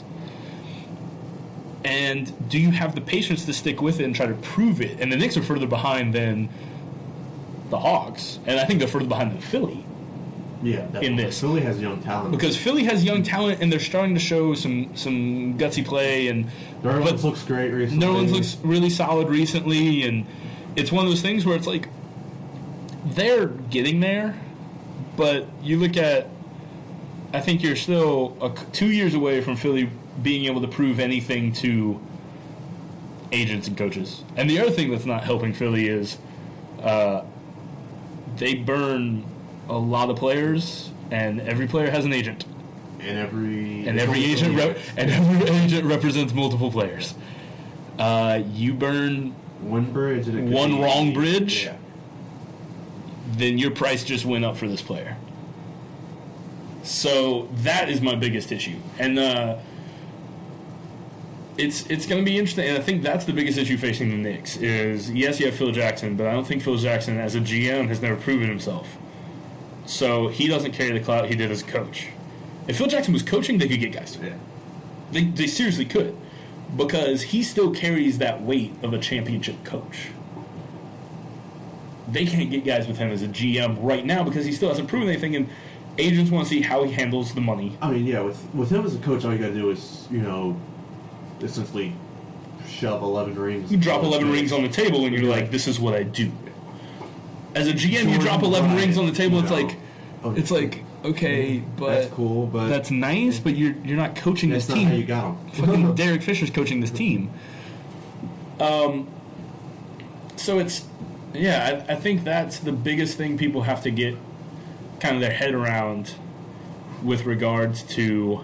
[SPEAKER 1] And do you have the patience to stick with it and try to prove it? And the Knicks are further behind than the Hawks, and I think they're further behind than Philly.
[SPEAKER 2] Yeah, definitely.
[SPEAKER 1] In this.
[SPEAKER 2] Philly has young talent.
[SPEAKER 1] Because Philly has young talent, and they're starting to show some gutsy play. And
[SPEAKER 2] Nerlens looks great recently.
[SPEAKER 1] Nerlens looks really solid recently, and it's one of those things where it's like they're getting there, but you look at, I think you're still 2 years away from Philly being able to prove anything to agents and coaches. And the other thing that's not helping Philly is they burn a lot of players
[SPEAKER 4] and every player has an agent,
[SPEAKER 2] And every
[SPEAKER 4] every agent represents multiple players. You burn
[SPEAKER 2] one bridge and it could
[SPEAKER 4] one
[SPEAKER 2] be-
[SPEAKER 4] wrong bridge,
[SPEAKER 2] Yeah.
[SPEAKER 4] then your price just went up for this player.
[SPEAKER 1] So that is my biggest issue, and it's going to be interesting. And I think that's the biggest issue facing the Knicks. Is yes, you have Phil Jackson, but I don't think Phil Jackson as a GM has never proven himself. So he doesn't carry the clout he did as a coach. If Phil Jackson was coaching, they could get guys.
[SPEAKER 2] Yeah.
[SPEAKER 1] They seriously could, because he still carries that weight of a championship coach. They can't get guys with him as a GM right now because he still hasn't proven anything, and agents want to see how he handles the money.
[SPEAKER 2] I mean, yeah, with him as a coach, all you got to do is, essentially shove 11 rings.
[SPEAKER 1] You drop 11 rings on the table, and you're like, "This is what I do." As a GM, you drop 11 rings on the table. It's like, okay, but
[SPEAKER 2] that's cool, but
[SPEAKER 4] that's nice, but you're not coaching this
[SPEAKER 2] that's
[SPEAKER 4] team.
[SPEAKER 2] not how you got him.
[SPEAKER 4] Fucking Derek Fisher's coaching this team.
[SPEAKER 1] So it's, yeah, I think that's the biggest thing people have to get kind of their head around with regards to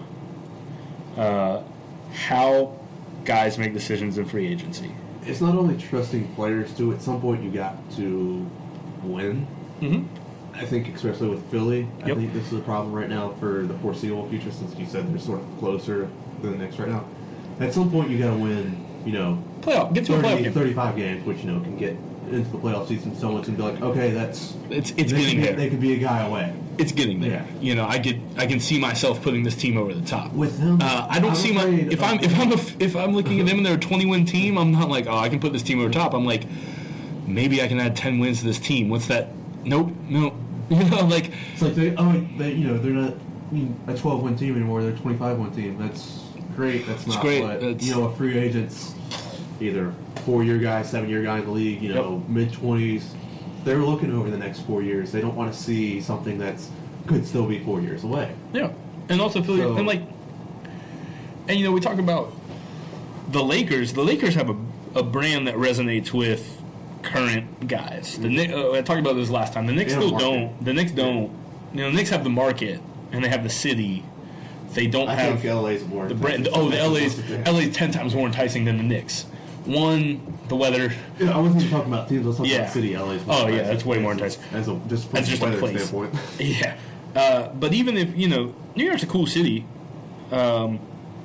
[SPEAKER 1] how guys make decisions in free agency.
[SPEAKER 2] It's not only trusting players too. At some point, you got to win.
[SPEAKER 1] Mm-hmm.
[SPEAKER 2] I think, especially with Philly, I
[SPEAKER 1] Yep.
[SPEAKER 2] think this is a problem right now for the foreseeable future. Since you said they're sort of closer than the Knicks right now, at some point you got to win.
[SPEAKER 4] Playoff, get to a playoff
[SPEAKER 2] 30,
[SPEAKER 4] game.
[SPEAKER 2] 35 games, which can get into the playoff season. Someone's gonna be like, okay, that's
[SPEAKER 4] It's
[SPEAKER 2] they
[SPEAKER 4] getting
[SPEAKER 2] could be-
[SPEAKER 4] there.
[SPEAKER 2] They could be a guy away.
[SPEAKER 4] It's getting there. I can see myself putting this team over the top.
[SPEAKER 2] With them,
[SPEAKER 4] I don't
[SPEAKER 2] I'm
[SPEAKER 4] see my
[SPEAKER 2] afraid
[SPEAKER 4] if I'm looking at them and they're a 20-win team. I'm not like, oh, I can put this team over top. I'm like, maybe I can add 10 wins to this team. What's that? Nope, no. Like
[SPEAKER 2] It's like they're not a 12-win team anymore. They're a 25-win team. That's great. That's not
[SPEAKER 4] great.
[SPEAKER 2] what
[SPEAKER 4] That's-
[SPEAKER 2] a free agent's either 4-year guy, 7-year guy in the league. Mid-20s. They're looking over the next 4 years. They don't want to see something that's could still be 4 years away.
[SPEAKER 1] Yeah, and also Philly,
[SPEAKER 2] So-
[SPEAKER 1] and we talk about the Lakers. The Lakers have a brand that resonates with current guys. The I talked about this last time. The Knicks
[SPEAKER 2] They have
[SPEAKER 1] still
[SPEAKER 2] a market.
[SPEAKER 1] don't. The Knicks don't. The Knicks have the market and they have the city. They don't
[SPEAKER 2] I
[SPEAKER 1] have
[SPEAKER 2] think LA's more
[SPEAKER 1] the brand.
[SPEAKER 2] enticing.
[SPEAKER 1] Oh, the LA's 10 times more enticing than the Knicks. One, the weather.
[SPEAKER 2] I wasn't even talking about teams. I was talking
[SPEAKER 1] Yeah.
[SPEAKER 2] about city. LA's.
[SPEAKER 1] Oh, yeah, that's way more enticing.
[SPEAKER 2] As a just from
[SPEAKER 1] That's just a
[SPEAKER 2] weather
[SPEAKER 1] place.
[SPEAKER 2] standpoint.
[SPEAKER 1] Yeah, but even if New York's a cool city, but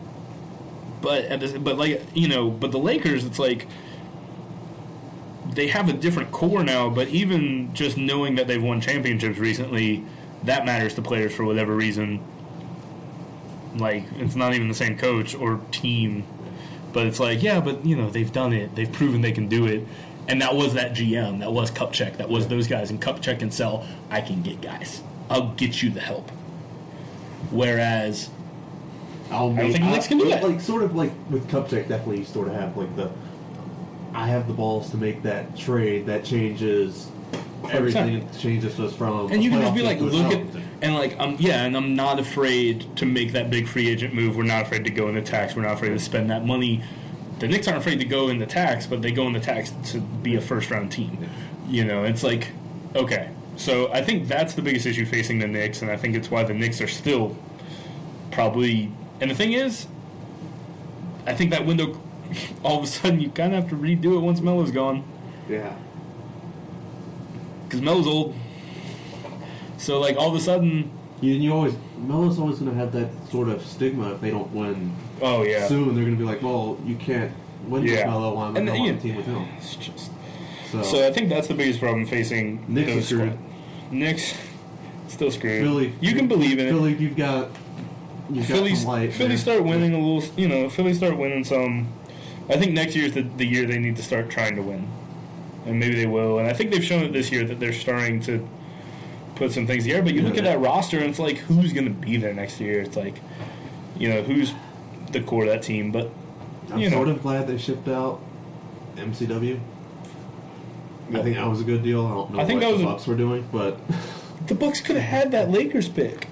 [SPEAKER 1] the Lakers, it's like they have a different core now. But even just knowing that they've won championships recently, that matters to players for whatever reason. Like, it's not even the same coach or team, but it's like, yeah, but they've done it. They've proven they can do it. And that was that GM. That was Kupchak. That was those guys. And Kupchak can sell. I can get guys. I'll get you the help. Whereas,
[SPEAKER 2] I
[SPEAKER 1] don't think the Knicks can do that.
[SPEAKER 2] Like sort of like with Kupchak, definitely you sort of have like I have the balls to make that trade that changes everything. It changes us from.
[SPEAKER 1] and you can
[SPEAKER 2] a
[SPEAKER 1] just be
[SPEAKER 2] playoff
[SPEAKER 1] like,
[SPEAKER 2] team to a
[SPEAKER 1] look at,
[SPEAKER 2] playoff team.
[SPEAKER 1] and like, and I'm not afraid to make that big free agent move. We're not afraid to go in the tax. We're not afraid to spend that money. The Knicks aren't afraid to go in the tax, but they go in the tax to be a first round team. It's like, okay. So I think that's the biggest issue facing the Knicks, and I think it's why the Knicks are still probably. And the thing is, I think that window, all of a sudden, you kind of have to redo it once Melo's gone.
[SPEAKER 2] Yeah.
[SPEAKER 1] Because Melo's old. So, like, all of a sudden.
[SPEAKER 2] Melo's always going to have that sort of stigma if they don't win
[SPEAKER 1] Oh, yeah.
[SPEAKER 2] soon. They're going to be like, well, you can't win with
[SPEAKER 1] Yeah.
[SPEAKER 2] Melo. I'm
[SPEAKER 1] And
[SPEAKER 2] going
[SPEAKER 1] then,
[SPEAKER 2] on the team with him.
[SPEAKER 1] It's just.
[SPEAKER 2] So,
[SPEAKER 1] So I think that's the biggest problem facing
[SPEAKER 2] Knicks
[SPEAKER 1] those
[SPEAKER 2] are screwed.
[SPEAKER 1] squad. Knicks still screwed.
[SPEAKER 2] Philly,
[SPEAKER 1] you can believe in it.
[SPEAKER 2] Philly, you've got some light.
[SPEAKER 1] Philly
[SPEAKER 2] there.
[SPEAKER 1] start winning a little. Philly start winning some. I think next year's the year they need to start trying to win, and maybe they will. And I think they've shown it this year that they're starting to put some things here. But you look at that roster, and it's like, who's going to be there next year? It's like, who's the core of that team? But
[SPEAKER 2] I'm sort of glad they shipped out MCW. I think that was a good deal. I don't know
[SPEAKER 1] I think
[SPEAKER 2] what
[SPEAKER 1] that was
[SPEAKER 2] the
[SPEAKER 1] a-
[SPEAKER 2] Bucks were doing, but
[SPEAKER 1] the Bucks could have had that Lakers pick.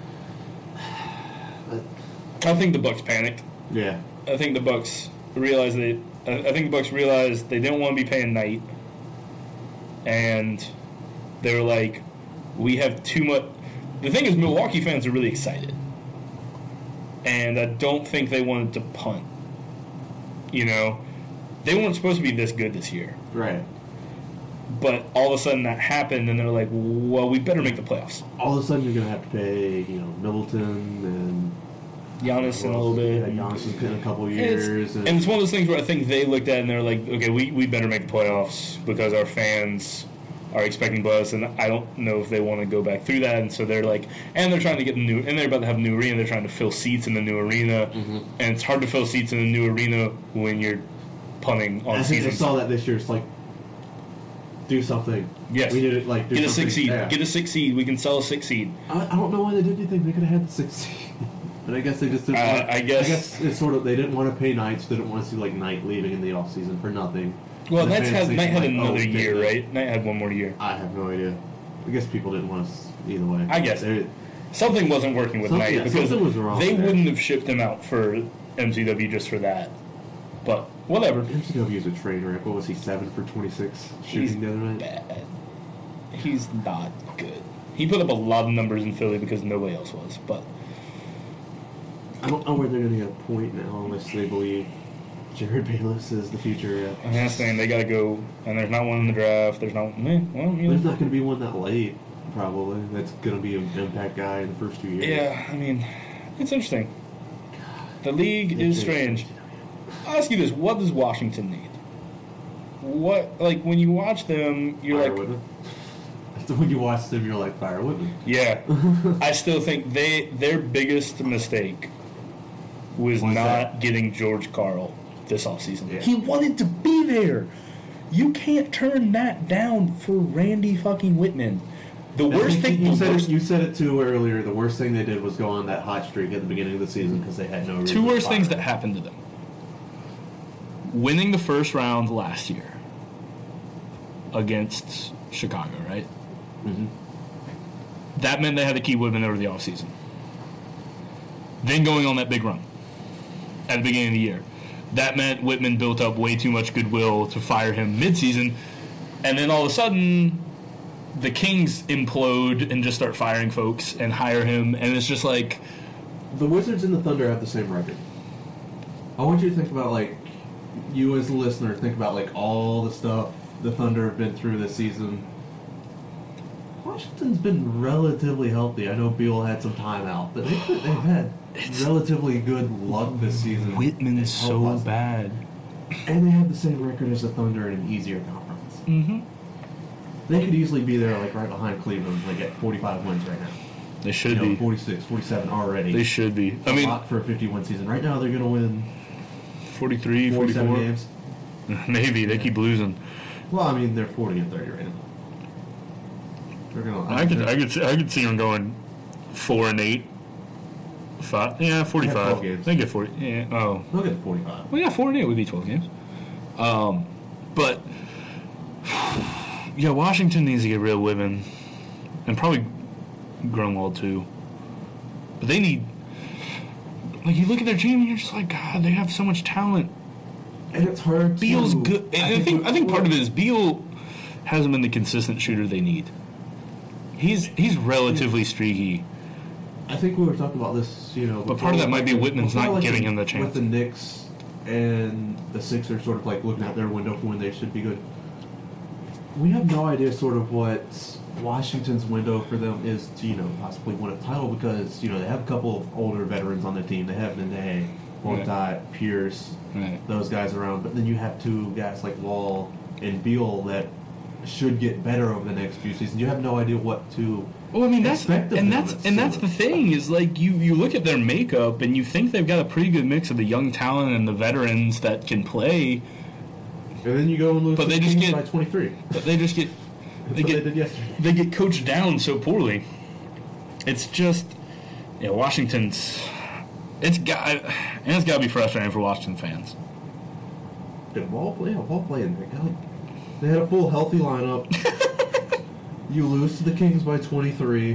[SPEAKER 1] I think the Bucks panicked.
[SPEAKER 2] yeah.
[SPEAKER 1] I think the Bucks realized I think the Bucks realized they didn't want to be paying Knight, and they were like, "We have too much. the thing is, Milwaukee fans are really excited. And I don't think they wanted to punt. You know? They weren't supposed to be this good this year.
[SPEAKER 2] Right.
[SPEAKER 1] But all of a sudden that happened, and they're like, well, we better make the playoffs.
[SPEAKER 2] All of a sudden you're going to have to pay, Middleton and
[SPEAKER 1] Giannis in a little bit.
[SPEAKER 2] Yeah, Giannis in a couple of years.
[SPEAKER 1] And it's one of those things where I think they looked at it and they're like, okay, we better make the playoffs because our fans are expecting buzz, and I don't know if they want to go back through that. And so they're like, and they're trying to get and they're about to have a new arena. They're trying to fill seats in the new arena, and it's hard to fill seats in a new arena when you're punting on
[SPEAKER 2] I think
[SPEAKER 1] season.
[SPEAKER 2] they saw that this year. It's like, do something.
[SPEAKER 1] Yes,
[SPEAKER 2] we need it. Like, do
[SPEAKER 1] get a
[SPEAKER 2] something.
[SPEAKER 1] 6 seed.
[SPEAKER 2] Yeah.
[SPEAKER 1] Get a 6 seed. We can sell a 6 seed.
[SPEAKER 2] I don't know why they did anything. They could have had the 6 seed. But I guess they just didn't.
[SPEAKER 1] I guess
[SPEAKER 2] it's sort of they didn't want to pay Knights. They didn't want to see like Knight leaving in the off season for nothing.
[SPEAKER 1] Well,
[SPEAKER 2] The
[SPEAKER 1] Knight
[SPEAKER 2] fans
[SPEAKER 1] had
[SPEAKER 2] thinking,
[SPEAKER 1] another
[SPEAKER 2] like,
[SPEAKER 1] year, right? Knight had one more year.
[SPEAKER 2] I have no idea. I guess people didn't want us either way.
[SPEAKER 1] I guess.
[SPEAKER 2] They-
[SPEAKER 1] Something wasn't working with Knight because
[SPEAKER 2] something was wrong
[SPEAKER 1] they
[SPEAKER 2] there.
[SPEAKER 1] wouldn't have shipped him out for MCW just for that. But whatever.
[SPEAKER 2] MCW is a train wreck. What was he, 7 for 26 shooting
[SPEAKER 1] He's
[SPEAKER 2] the other night?
[SPEAKER 1] bad. He's not good. He put up a lot of numbers in Philly because nobody else was. But
[SPEAKER 2] I don't know where they're going to get a point now unless they believe Jared Bayless is the future.
[SPEAKER 1] I'm just saying they got to go. And there's not one in the draft. There's not.
[SPEAKER 2] There's not going to be one that late, probably. That's going to be an impact guy in the first 2 years.
[SPEAKER 1] Yeah, I mean, it's interesting. The league is strange. I'll ask you this: what does Washington need? What, like, when you watch them, you're
[SPEAKER 2] Fire
[SPEAKER 1] like,
[SPEAKER 2] Whitman. When you watch them, you're like, Fire Whitman.
[SPEAKER 1] yeah. I still think their biggest mistake was
[SPEAKER 2] What's
[SPEAKER 1] not
[SPEAKER 2] that?
[SPEAKER 1] getting George Karl this offseason.
[SPEAKER 2] Yeah.
[SPEAKER 1] He wanted to be there. You can't turn that down for Randy fucking Whitman. The worst thing
[SPEAKER 2] You said it too earlier. The worst thing they did was go on that hot streak at the beginning of the season because they had no reason.
[SPEAKER 4] Two worst
[SPEAKER 2] to fire
[SPEAKER 4] things
[SPEAKER 2] him.
[SPEAKER 4] that happened to them. Winning the first round last year against Chicago, right?
[SPEAKER 2] Mhm.
[SPEAKER 4] That meant they had to keep Whitman over the offseason. Then going on that big run at the beginning of the year. That meant Whitman built up way too much goodwill to fire him midseason. And then all of a sudden, the Kings implode and just start firing folks and hire him. And it's just like,
[SPEAKER 2] The Wizards and the Thunder have the same record. I want you to think about, like, you as a listener, think about, like, all the stuff the Thunder have been through this season. Washington's been relatively healthy. I know Beal had some time out, but they've had relatively good luck this season.
[SPEAKER 4] Whitman's so
[SPEAKER 2] Health-wise.
[SPEAKER 4] bad.
[SPEAKER 2] And they have the same record as the Thunder in an easier conference.
[SPEAKER 4] Mm-hmm.
[SPEAKER 2] They could easily be there, like, right behind Cleveland, like, at 45 wins right now.
[SPEAKER 4] They should be.
[SPEAKER 2] 46, 47 already.
[SPEAKER 4] They should be. I
[SPEAKER 2] A
[SPEAKER 4] mean,
[SPEAKER 2] lot for a 51 season. Right now, they're going to win
[SPEAKER 4] 43,
[SPEAKER 2] 47
[SPEAKER 4] 44.
[SPEAKER 2] games.
[SPEAKER 4] Maybe. They keep losing.
[SPEAKER 2] Well, I mean, they're 40 and 30 right now. They're gonna.
[SPEAKER 4] I could see them going 4-8. 5, yeah, 45.
[SPEAKER 2] They have 12 games.
[SPEAKER 4] They get 40. Yeah. Oh.
[SPEAKER 2] They'll get 45.
[SPEAKER 4] Well, yeah, 4-8 would be 12 games. But yeah, Washington needs to get rid of Whitman, and probably Grunwald too. But they need, like, you look at their team and you're just like, God, they have so much talent.
[SPEAKER 2] And it's hard.
[SPEAKER 4] Beal's
[SPEAKER 2] to,
[SPEAKER 4] good. And I think part of it is Beal hasn't been the consistent shooter they need. He's relatively streaky.
[SPEAKER 2] I think we were talking about this,
[SPEAKER 4] But part of that might be Whitman's
[SPEAKER 2] before,
[SPEAKER 4] not
[SPEAKER 2] like,
[SPEAKER 4] giving him the chance.
[SPEAKER 2] With the Knicks and the Sixers sort of like looking out their window for when they should be good. We have no idea sort of what Washington's window for them is to, possibly win a title because, they have a couple of older veterans on their team. They have Nene, Montat, Pierce,
[SPEAKER 4] Right.
[SPEAKER 2] those guys around. But then you have two guys like Wall and Beal that should get better over the next few seasons. You have no idea what to
[SPEAKER 4] Well, I mean
[SPEAKER 2] expect of them.
[SPEAKER 4] that's the thing is, like, you look at their makeup and you think they've got a pretty good mix of the young talent and the veterans that can play,
[SPEAKER 2] And then you go and lose
[SPEAKER 4] But
[SPEAKER 2] to
[SPEAKER 4] they
[SPEAKER 2] the
[SPEAKER 4] just
[SPEAKER 2] Kings
[SPEAKER 4] get-
[SPEAKER 2] by 23.
[SPEAKER 4] but they just get
[SPEAKER 2] That's what they did yesterday.
[SPEAKER 4] they get coached down so poorly. It's just, Washington's. It's got to be frustrating for Washington fans.
[SPEAKER 2] Did Wall play? Yeah, Wall played. They had a full healthy lineup. You lose to the Kings by 23.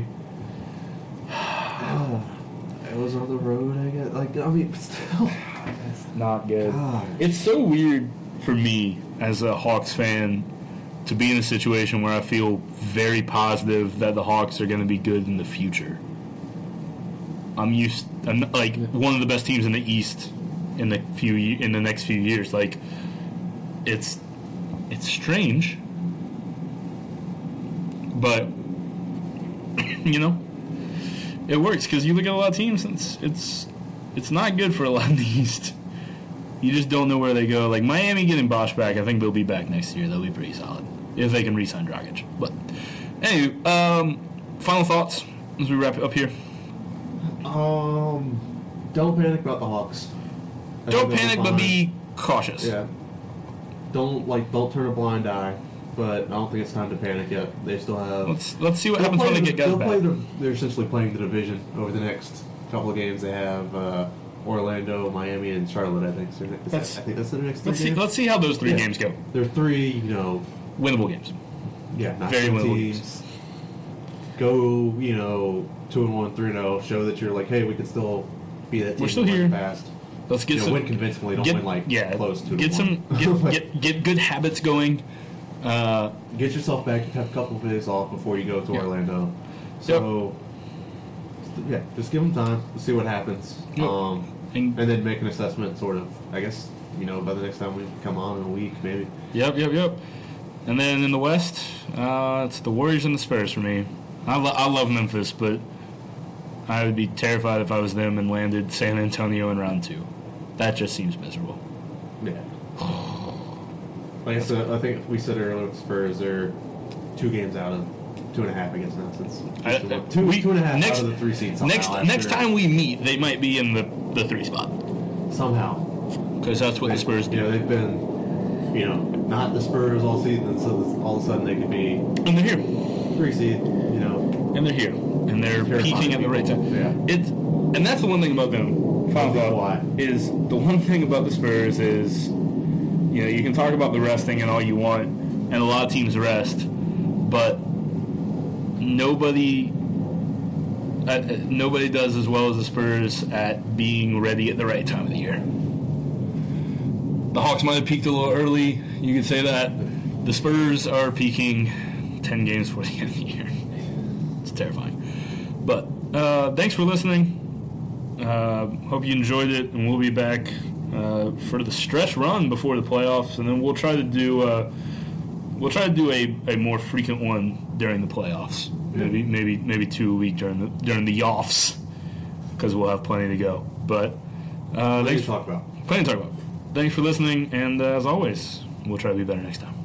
[SPEAKER 2] It was on the road, I guess. But still.
[SPEAKER 1] It's not good.
[SPEAKER 2] God.
[SPEAKER 1] It's so weird for me as a Hawks fan
[SPEAKER 4] to be in a situation where I feel very positive that the Hawks are going to be good in the future. I'm like one of the best teams in the East in the next few years. Like, it's strange, but you know, it works because you look at a lot of teams and it's not good for a lot in the East. You just don't know where they go. Like Miami getting Bosch back, I think they'll be back next year. They'll be pretty solid if they can re-sign Dragic. But anyway, final thoughts as we wrap it up here.
[SPEAKER 2] Don't panic about the Hawks.
[SPEAKER 4] Don't panic, but be cautious.
[SPEAKER 2] Yeah. Don't turn a blind eye. But I don't think it's time to panic yet. They still have.
[SPEAKER 4] Let's see what happens when they get guys back.
[SPEAKER 2] They're essentially playing the division over the next couple of games. They have Orlando, Miami, and Charlotte. I think. So I think that's the next.
[SPEAKER 4] Let's see how those three games go.
[SPEAKER 2] They're three,
[SPEAKER 4] winnable games.
[SPEAKER 2] Yeah, not
[SPEAKER 4] very winnable
[SPEAKER 2] teams.
[SPEAKER 4] games.
[SPEAKER 2] Go, 2-1, 3-0. Show that you're like, hey, we can still be that team.
[SPEAKER 4] We're still here.
[SPEAKER 2] Fast.
[SPEAKER 4] Let's get some.
[SPEAKER 2] Win convincingly. Don't win close to.
[SPEAKER 4] Get good habits going.
[SPEAKER 2] Get yourself back. Have a couple of days off before you go to Orlando. So, just give them time. Let's see what happens.
[SPEAKER 4] Yep.
[SPEAKER 2] And then make an assessment, sort of. I guess by the next time we come on in a week, maybe.
[SPEAKER 4] Yep. And then in the West, it's the Warriors and the Spurs for me. I love Memphis, but I would be terrified if I was them and landed San Antonio in round 2. That just seems miserable.
[SPEAKER 2] Yeah. Like I said, I think we said earlier, the Spurs are 2 games out of 2.5 against nonsense. 2.5 out of the 3 seeds.
[SPEAKER 4] Next time we meet, they might be in the 3 spot.
[SPEAKER 2] Somehow.
[SPEAKER 4] Because that's what the Spurs do.
[SPEAKER 2] They've been, not the Spurs all season, so all of a sudden they could be.
[SPEAKER 4] And they're here.
[SPEAKER 2] 3 seed,
[SPEAKER 4] And they're here. And they're peaking at the right time.
[SPEAKER 2] Yeah.
[SPEAKER 4] And that's the one thing about them.
[SPEAKER 1] Final thought is the one thing about the Spurs is, you can talk about the resting and all you want,
[SPEAKER 4] and a lot of teams rest, but nobody does as well as the Spurs at being ready at the right time of the year. The Hawks might have peaked a little early, you could say that. The Spurs are peaking 10 games before the end of the year. It's terrifying. But thanks for listening. Hope you enjoyed it, and we'll be back for the stretch run before the playoffs, and then we'll try to do a more frequent one during the playoffs. Maybe 2 a week during the offs, because we'll have plenty to go. But
[SPEAKER 2] plenty to talk about.
[SPEAKER 4] Thanks for listening, and as always, we'll try to be better next time.